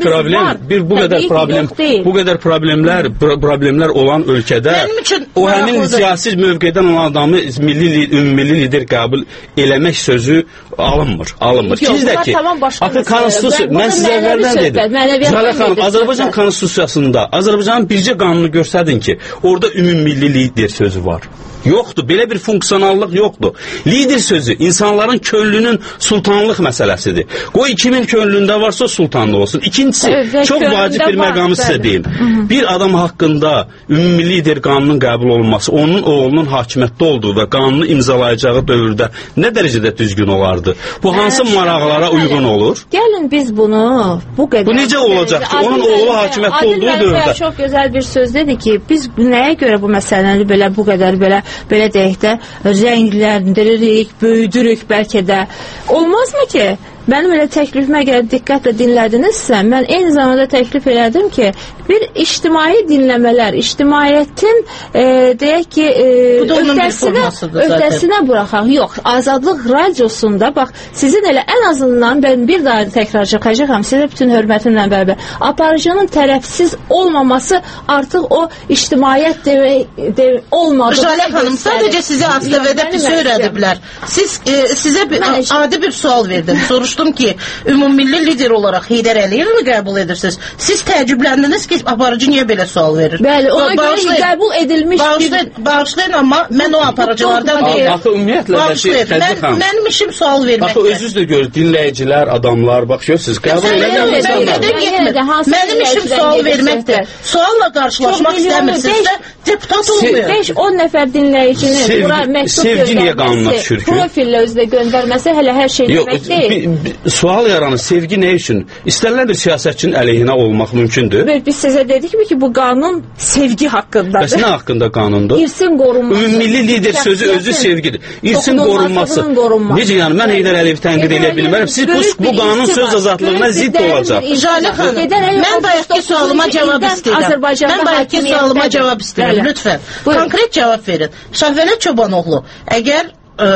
Bu qədər problemlər olan ölkədə o həmin siyasi mövqedən olan adamı ümummilli lider qəbul eləmək sözü alınmır. Ki, axı konstitusiya, mən sizə əvvəldən dedim. Jalə xanım, Azərbaycan konstitusiyasında Azərbaycanın bircə qanunu göstərdin ki, orada ümummilli lider sözü var. Yoxdur, belə bir funksionallıq yoxdur. Lider sözü insanların könlünün sultanlıq məsələsidir. Qoy 2000 könlündə varsa sultanlıq olsun. İkincisi, çox vacib bir məqamı sizə deyim. Bir adam haqqında ümumi lider qanunun qəbul olunması, onun oğlunun hakimiyyətdə olduğu və qanunu imzalayacağı dövrdə nə dərəcədə düzgün olardı? Bu hansı maraqlara uyğun olur? Gəlin biz bunu bu qədər... Bu necə olacaq ki, onun oğlu hakimiyyətdə olduğu dövrdə? Çox gözəl bir söz dedi ki, biz nəyə görə bu məsələni bu qədər belə deyək də, rəngləndirik, böyüdürük bəlkə də. Olmazmı ki, mənim elə təklifimə görə diqqətlə dinlədinizsə, mən eyni zamanda təklif elədim ki, bir ictimai dinləmələr, ictimaiyyətin deyək ki, öhdəsinə buraxaq. Yox, Azadlıq radiosunda, bax, sizin elə ən azından, mən bir daha təkrarcı xəcəxəm, sizə bütün hörmətimlə bərabər, aparıcının tərəfsiz olmaması artıq o ictimaiyyət olmadı. Jalə xanım, sadəcə sizə ASTV-də pis öyrədiblər. Sizə adi bir sual verdim, soruşdum ki, ümummilli lider olaraq Heydər Əliyevi mi qəbul edirsiniz? Siz təəccübləndiniz ki, aparıcı niyə belə sual verir? Bəli, ona görə qəbul edilmiş bağışlayın, amma mən o aparıcılardan deyil. Baxı, ümumiyyətlə, mənim işim sual verməkdir. Baxı, özünüz də görür, dinləyicilər, adamlar, baxıyorsunuz, qəbul edilmiş. Mənim işim sual verməkdir. Sualla qarşılaşmaq istəmirsinizsə, deputat olmuyor. 5-10 nəfər dinləyicinin bura məktub göndərməsi, profillə özdə göndərməsi hələ hər şey demək deyil. Sual yaranır, sevgi nə üçün? İstənilən bir siyasətçinin əleyhinə olmaq mümkündür. Biz sizə dedik mi ki, bu qanun sevgi haqqındadır. Bəs nə haqqında qanundur? İrsin qorunması. Ümummilli lider sözü özü sevgidir. İrsin qorunması. Necə yəni, mən Heydər Əliyevi tənqid edə bilmərəm. Siz bu qanun söz azadlığına zidd olacaq. Jalə xanım, mən bayaqki sualıma cavab istəyirəm. Lütfən, konkret cavab verin. Şahvələt Çobanoğlu, əgər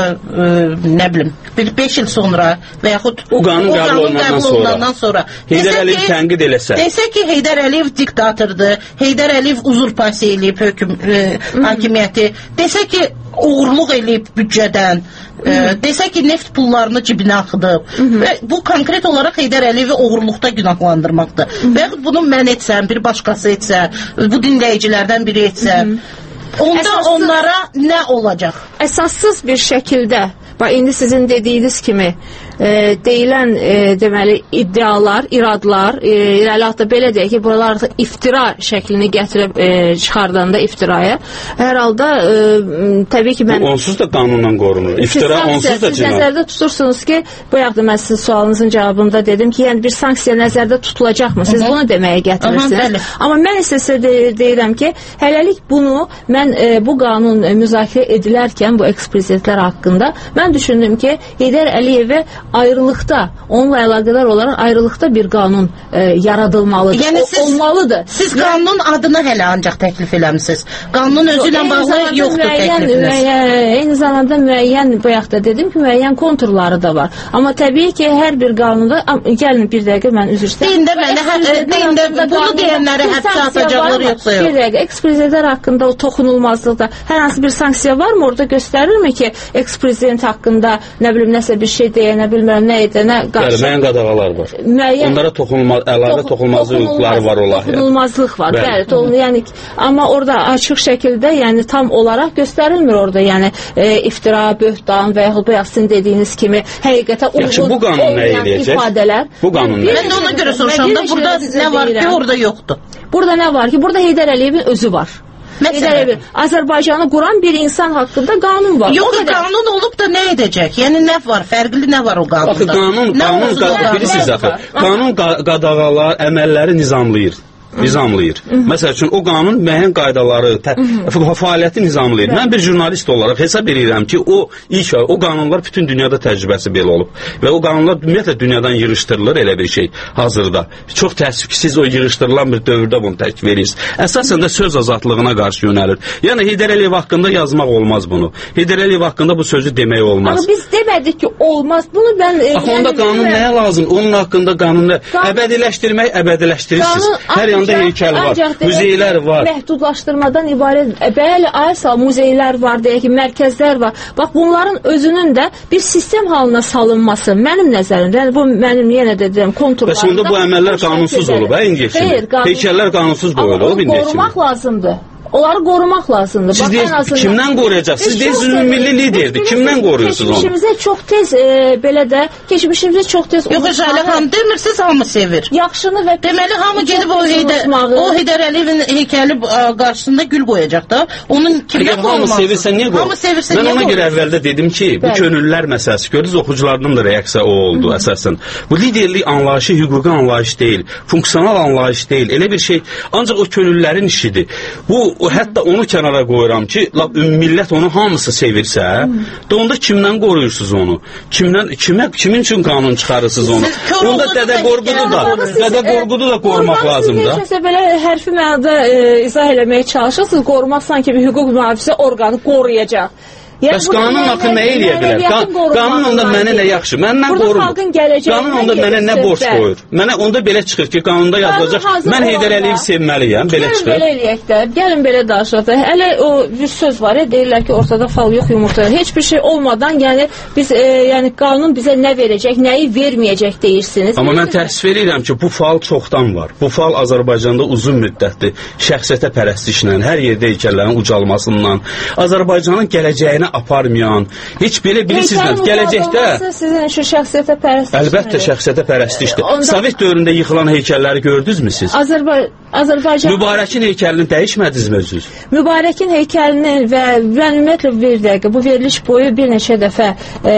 nə bilim, 5 il sonra və yaxud o qanun qəbul olunandan sonra Heydər Əliyev tənqid eləsə, desə ki, Heydər Əliyev diktatordur, Heydər Əliyev uzurpasiya eləyib hakimiyyəti, desə ki, uğurluq eləyib büdcədən, desə ki, neft pullarını cibinə axıdıb və bu konkret olaraq Heydər Əliyevi uğurluqda günahlandırmaqdır. Və yaxud bunu mən etsəm, bir başqası etsə, bu dinləyicilərdən biri etsə, onda onlara nə olacaq? Əsassız bir şəkildə, bax, indi sizin dediyiniz kimi, deyilən deməli iddialar, iradlar, irəli hatta belə deyək ki, buralar artıq iftira şəklini gətirib çıxardanda iftiraya, hər halda təbii ki mən... Onsuz da qanunla qorunur. İftira onsuz da cinayət. Siz nəzərdə tutursunuz ki, bu yaxda mən sizin sualınızın cavabında dedim ki, yəni bir sanksiya nəzərdə tutulacaqmı? Siz bunu deməyə gətirirsiniz. Amma mən isə sizə deyirəm ki, hələlik bunu mən bu qanun müzakirə edilərkən bu eks-prezidentlər haqqında mən düşündüm ki, Heydər Əliyevə ayrılıqda, onunla əlaqədar olaraq ayrılıqda bir qanun yaradılmalıdır. Yəni olmalıdır. Siz qanunun adını hələ ancaq təklif eləmişsiniz. Qanunun özü ilə bağlı yoxdur təklifiniz. Eyni zamanda müəyyən, bayaq da dedim ki, müəyyən konturları da var. Amma təbii ki, hər bir qanunda, gəlin bir dəqiqə mən üzr istəyirəm. Deyində bunu deyənləri həbsə atacaqlar yoxsa yox? Bir dəqiqə, eks-prezidentlər haqqında o toxunulmazlıqda hər hansı bir sanksiya varmı? Orada göstərirmi ki, eks-prezident haqqında nə bilim nəsə bir şey deyə, nə bilmirəm nə edə, nə qarşı. Müəyyən qadağalar var. Onlara əlavə toxunulmazlıq hüquqları var olar. Toxunulmazlıq var. Bəli, yəni amma orada açıq şəkildə, yəni tam olaraq göstərilmir orada, yəni iftira, böhtan və yaxud bu sizin dediyiniz kimi həqiqətə uyğun olmayan ifadələr. Bu qanun nə? Mən də ona görə soruşam da burada nə var ki, orada yoxdur. Burada nə var ki, burada Heydər Əliyevin özü var. Məsələn, Azərbaycanı quran bir insan haqqında qanun var. Yox, qanun olub da nə edəcək? Yəni nə var? Fərqli nə var o qanunda? Qanun qadağalar, əməlləri nizamlayır. Məsəl üçün o qanun müəyyən qaydaları, fəaliyyəti nizamlayır. Mən bir jurnalist olaraq hesab edirəm ki, o qanunlar bütün dünyada təcrübəsi belə olub. Və o qanunlar ümumiyyətlə dünyadan yığışdırılır elə bir şey hazırda. Çox təəssüf ki, siz o yığışdırılan bir dövrdə bunu təklif verirsiniz. Əsasən də söz azadlığına qarşı yönəlir. Yəni Heydər Əliyev haqqında yazmaq olmaz bunu. Heydər Əliyev haqqında bu sözü demək olmaz. Amma biz demədik ki, olmaz. Bunu mən... Onda qanun nəyə lazım? Onun haqqında qanun nə? Əbədiləşdirmək, əbədiləşdirirsiniz. Hər yanda heykəl var, muzeylər var. Məhdudlaşdırmadan ibarət, bəli, ayəsal muzeylər var, deyək ki, mərkəzlər var. Bax, bunların özünün də bir sistem halına salınması mənim nəzərimdə, yəni bu mənim yenə də deyirəm, konturlarında... Bəs onda bu əməllər qanunsuz olub, indi kimi? Heykəllər qanunsuz qoyulub, indi kimi? Amma qorumaq lazımdır. Onları qorumaq lazımdır. Siz kimdən qoruyacaq? Siz deyirsiniz milli liderdir. Kimdən qoruyursunuz onu? Keçmişimizə çox tez, belə də, keçmişimizə çox tez... Yox, Jalə xanım, demirsiniz, hamı sevir. Yaxşını və... Deməli, hamı gedib o Heydər Əliyevin heykəli qarşısında gül qoyacaq da. Onun kimdən qorunması? Hamı sevirsə, niyə qorur? Mən ona görə əvvəldə dedim ki, bu könüllülər məsələsi, gördünüz, oxucularının da reaksiya o oldu, əsasən. Bu liderlik anlayışı, hüquqi anlayış deyil, funksional anlayış deyil, elə bir şey, ancaq o könüllülərin işidir. Bu, hətta onu kənara qoyuram ki, millət onu hamısı sevirsə, onda kimdən qoruyursunuz onu? Kimin üçün qanun çıxarırsınız onu? Onda Dədə Qorqudu da qorumaq lazımdır. Necəsə belə hərfi mənada izah eləməyə çalışırsınız, qorumaq sanki bir hüquq mühafizə orqanı qoruyacaq. Bəs qanun haqqı nə eləyə bilər? Qanun onda mənə nə yaxşı? Məndən qorumur. Qanun onda mənə nə borc qoyur? Mənə onda belə çıxır ki, qanunda yazılacaq, mən Heydər Əliyevi sevməliyəm, belə çıxır. Belə eləyək də, gəlin belə danışaq da. Hələ o bir söz var, deyirlər ki, ortada fal yox, yumurta. Heç bir şey olmadan, yəni biz, yəni qanun bizə nə verəcək, nəyi verməyəcək deyirsiniz. Amma mən təəssüf edirəm ki, bu fal çoxdan var. Bu fal Azərbaycanda uzun müddətdir. Şəxsiyyətə pərəstişlə, hər yerdə heykəllərin ucalmasından, Azərbaycanın gələcəyinə aparmayan, heç belə bilirsiniz, gələcəkdə... Sizin şu şəxsiyyətə pərəstişdir. Əlbəttə, şəxsiyyətə pərəstişdir. Sovet dövründə yıxılan heykəlləri gördünüzmü siz? Azərbaycan... Mübarəkin heykəlini dəyişmədinizmi özünüz? Mübarəkin heykəlini və mən ümumiyyətlə bir dəqiqə, bu veriliş boyu bir neçə dəfə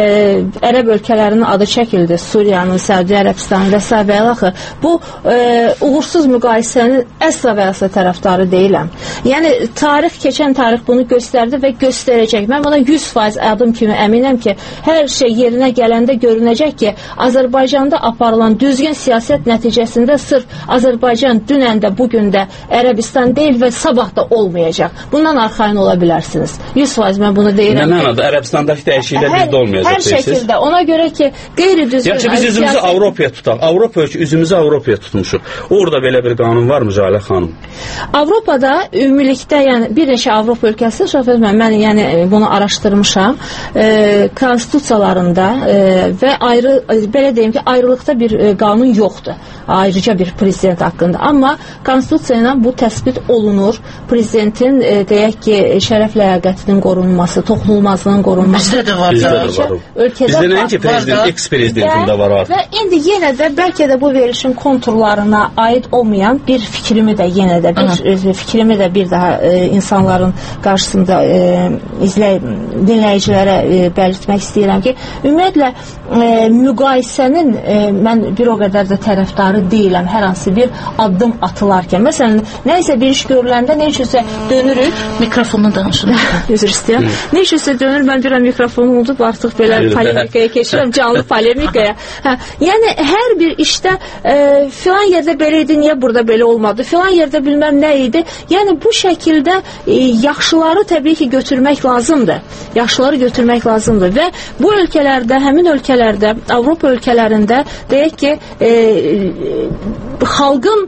ərəb ölkələrinin adı çəkildi. Suriyanın, Səudiyyə Ərəbistanın və s. Axı. Bu uğursuz müqayisənin əsla və əsla tərəfdarı deyiləm. Yəni, keçən tarix bunu göstərdi və göstərəcək. Mən buna 100% adım kimi əminəm ki, hər şey yerinə gələndə görünəcək ki, Azərbaycanda aparılan düzgün siyasət nəticəsində sırf Azərbaycan dünən də, bugün də Ərəbistan deyil və sabah da olmayacaq. Bundan arxayın ola bilərsiniz. 100% mən bunu deyirəm. Nə mənada? Ərəbistandakı dəyişikliklər bizdə olmayacaq. Hər şəkildə. Ona görə ki, qeyri-düzgün... Yaxşı, biz üzümüzü Avropaya tutaq. Üzümüzü Avropaya tutmuşuq. Orada belə bir qanun varmı, Jalə xanım? Avropada ümumilikdə, yəni bir neçə Avropa ölkəsi, mən yəni bunu araşdırdım. araşdırmışam. Konstitusiyalarında və belə deyim ki, ayrılıqda bir qanun yoxdur. Ayrıca bir prezident haqqında. Amma konstitusiya ilə bu təsbit olunur. Prezidentin deyək ki, şərəf ləyaqətinin qorunması, toxunulmazlığının qorunması. Bizdə də var. Bizdə nəinki prezident, eks-prezidentində var artıq. Və indi yenə də bəlkə də bu verilişin konturlarına aid olmayan bir fikrimi də yenə də bir daha insanların qarşısında dinləyicilərə belirtmək istəyirəm ki, ümumiyyətlə müqayisənin mən bir o qədər də tərəfdarı deyiləm hər hansı bir addım atılarkən. Məsələn, nəysə bir iş görüləndə neysə dönürük. Mikrofonla danışın. Üzr istəyirəm. Neysə dönür, mən bir mikrofonum oldu, artıq belə polemikaya keçirəm, canlı polemikaya. Yəni, hər bir işdə filan yerdə belə idi, niyə burada belə olmadı, filan yerdə bilməm nə idi. Yəni, bu şəkildə yaxşıları təbii ki, götürmək lazımdır. Yaxşıları götürmək lazımdır və bu ölkələrdə, həmin ölkələrdə, Avropa ölkələrində deyək ki, xalqın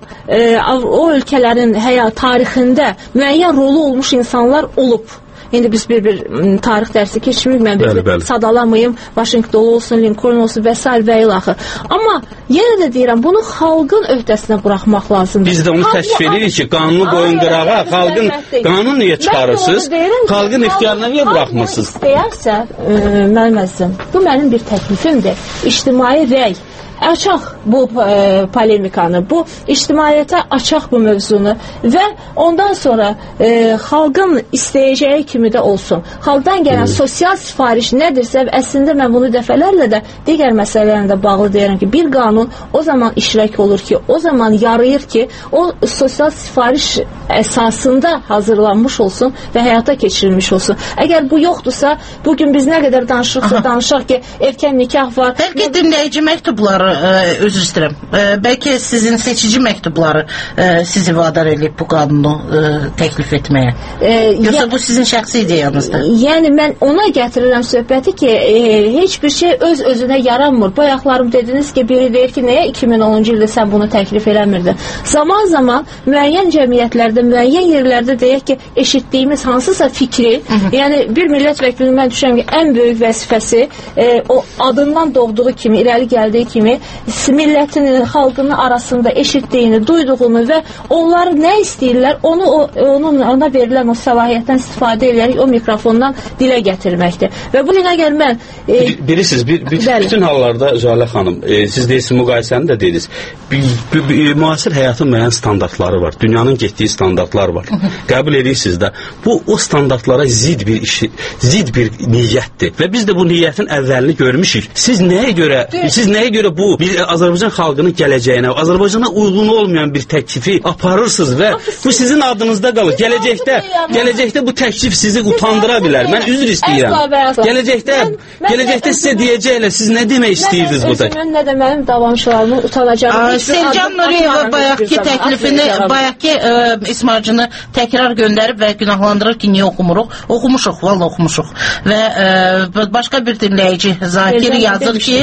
o ölkələrin tarixində müəyyən rolu olmuş insanlar olub. İndi biz bir tarix dərsi keçmirik, mən bir sadalamayım, Washington olsun, Lincoln olsun və s. və ilaxı. Amma yenə də deyirəm, bunu xalqın öhdəsinə buraxmaq lazımdır. Biz də onu təşkil edirik ki, qanunu qoyun qırağa, xalqın qanun niyə çıxarırsınız, xalqın ixtiyarına niyə buraxmırsınız? İstəyərsə, mənim əzizim, bu mənim bir təklifimdir. İctimai rəy. Açaq bu polemikanı, bu ictimaiyyətə açaq bu mövzunu və ondan sonra xalqın istəyəcəyi kimi də olsun. Xalqdan gələn sosial sifariş nədirsə, əslində mən bunu dəfələrlə də digər məsələlərlə də bağlı deyirəm ki, bir qanun o zaman işlək olur ki, o zaman yarayır ki, o sosial sifariş əsasında hazırlanmış olsun və həyata keçirilmiş olsun. Əgər bu yoxdursa, bugün biz nə qədər danışaq ki, erkən nikah var. Bəlkə dinləyici məktubları özür istəyirəm. Bəlkə sizin seçici məktubları sizi vadar edib bu qanunu təklif etməyə. Yoxsa bu sizin şəxsi ideyanızdır? Yəni mən ona gətirirəm söhbəti ki, heç bir şey öz-özünə yaranmır. Bayaqlarım dediniz ki, biri deyir ki, nəyə 2010-cu ildə sən bunu təklif eləmirdin? Zaman-zaman müəyyən cəmiyyətlərdə, müəyyən yerlərdə deyək ki, eşitdiyimiz hansısa fikri, yəni bir millət vəkilinin mən düşürəm ki, ən böyük vəzifəsi o adından doğduğu kimi, irəli gəldiyi kimi millətinin, xalqının arasında eşitdiyini, duyduğunu və onlar nə istəyirlər, ona verilən o səlahiyyətdən istifadə edərək o mikrofondan dilə gətirməkdir. Və bu günə gəl mən... Bilirsiniz, bütün hallarda Jalə xanım, siz deyirsiniz, müqayisəni də dediniz, müasir həyatın müəyyən standartları var, dünyanın getdiyi standartlar var. Qəbul edirsiniz də, bu o standartlara zid bir niyyətdir və biz də bu niyyətin əvvəlini görmüşük. Siz nəyə görə bu Azərbaycan xalqının gələcəyinə, Azərbaycana uyğun olmayan bir təklifi aparırsınız və bu sizin adınızda qalır. Gələcəkdə bu təklif sizi utandıra bilər. Mən üzr istəyirəm. Gələcəkdə sizə deyəcəklər, siz nə demək istəyirdiniz bu da? Özümün nə də mənim davamçılarımın utanacağım. Selcan Nuriyeva bayaqki təklifini, bayaqki ismarcını təkrar göndərib və günahlandırır ki, niyə oxumuruq? Oxumuşuq, valla oxumuşuq. Və başqa bir dinləyici Zakir yazır ki,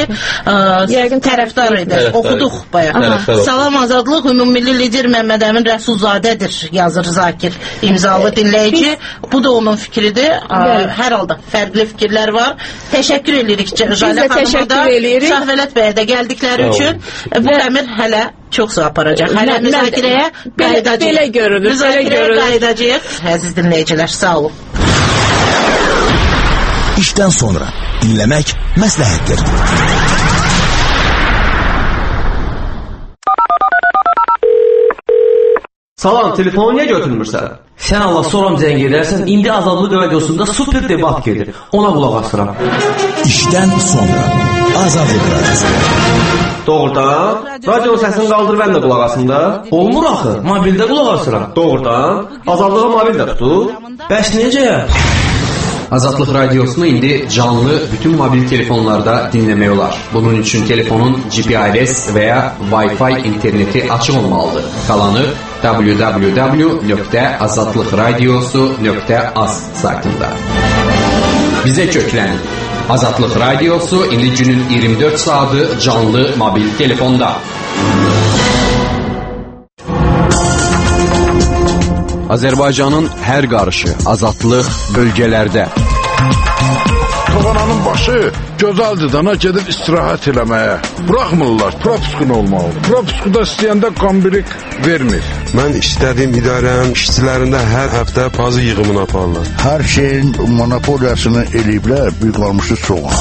tərəfdar edir. Oxuduq bayaq. Salam Azadlıq, Ümumilli lider Məmməd Əmin Rəsulzadədir, yazır Zakir, imzalı dinləyici. Bu da onun fikridir. Hər halda fərqli fikirlər var. Təşəkkür edirik Jalə xanıma da, Şahvələt bəyə də gəldikləri üçün. Bu əmr hələ çox aparacaq. Hələ müzakirəyə qayıdacaq. Belə görünür. Müzakirəyə qayıdacaq. Əziz dinləyicilər, sağ olun. İşdən sonra dinləmək məsləhətdir. Salam, telefonu niyə götürmürsən? Sən Allah soram zəng edərsən, indi Azadlıq radiosunda super debat gedir. Ona qulaq asıram. İşdən sonra Azadlıq radiosu. Doğrudan? Radio səsini qaldır, mən də qulaq asım da. Olmur axı, mobildə qulaq asıram. Doğrudan? Azadlığa mobil də tutur. Bəs necə? Azadlıq radiosunu indi canlı bütün mobil telefonlarda dinləmək olar. Bunun üçün telefonun GPRS və ya Wi-Fi interneti açıq olmalıdır. Qalanı www.azadlıqradiosu.az saytında. Bizə köklənin. Azadlıq radiosu indi günün 24 saatı canlı mobil telefonda. Azərbaycanın hər qarışı azadlıq bölgələrdə. Toğananın başı gözəldir dana gedib istirahət eləməyə. Buraxmırlar, propiskun olmalı. Propiskuda istəyəndə qambirik vermir. Mən istədiyim idarənin işçilərində hər həftə pazı yığımını aparırlar. Hər şeyin monopoliyasını eləyiblər, bir qalmışı soğan.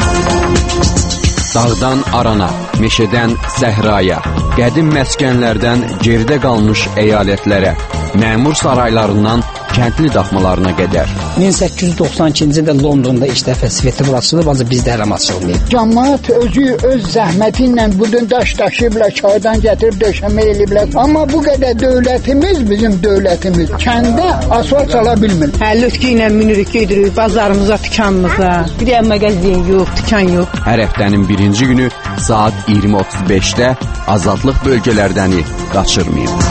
Dağdan arana, meşədən səhraya, qədim məskənlərdən geridə qalmış əyalətlərə, məmur saraylarından kəndli daxmalarına qədər. 1892-ci ildə Londonda ilk dəfə svetofor açılıb, ancaq bizdə hələm açılmayıb. Cəmaət özü öz zəhməti ilə budun daş daşıyıblar, çaydan gətirib döşəmə eləyiblər. Amma bu qədər dövlətimiz, bizim dövlətimiz kəndə asfalt çala bilmir. Lütki ilə minirik, gedirik bazarımıza, dükanımıza. Bir dənə mağazin yox, dükan yox. Hər həftənin birinci günü saat 20:35-də azadlıq bölgələrdəni qaçırmayın.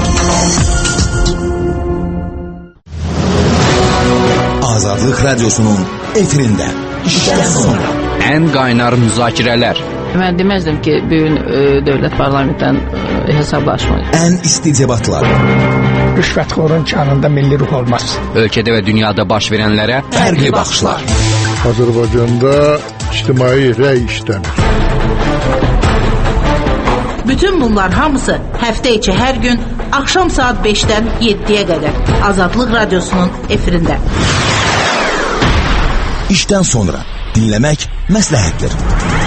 Azadlıq Radyosu'nun efirində işdən sonra ən qaynar müzakirələr. Mən deməzdim ki, bugün dövlət parlamentdən hesablaşmır. Ən isti debatlar. Rüşvətxorun canında milli ruh olmaz. Ölkədə və dünyada baş verənlərə fərqli baxışlar. Azərbaycanda ictimai rəy işləmir. Bütün bunlar hamısı həftə içi hər gün axşam saat 5-dən 7-yə qədər Azadlıq Radyosu'nun efirində. İşdən sonra dinləmək məsləhətdir.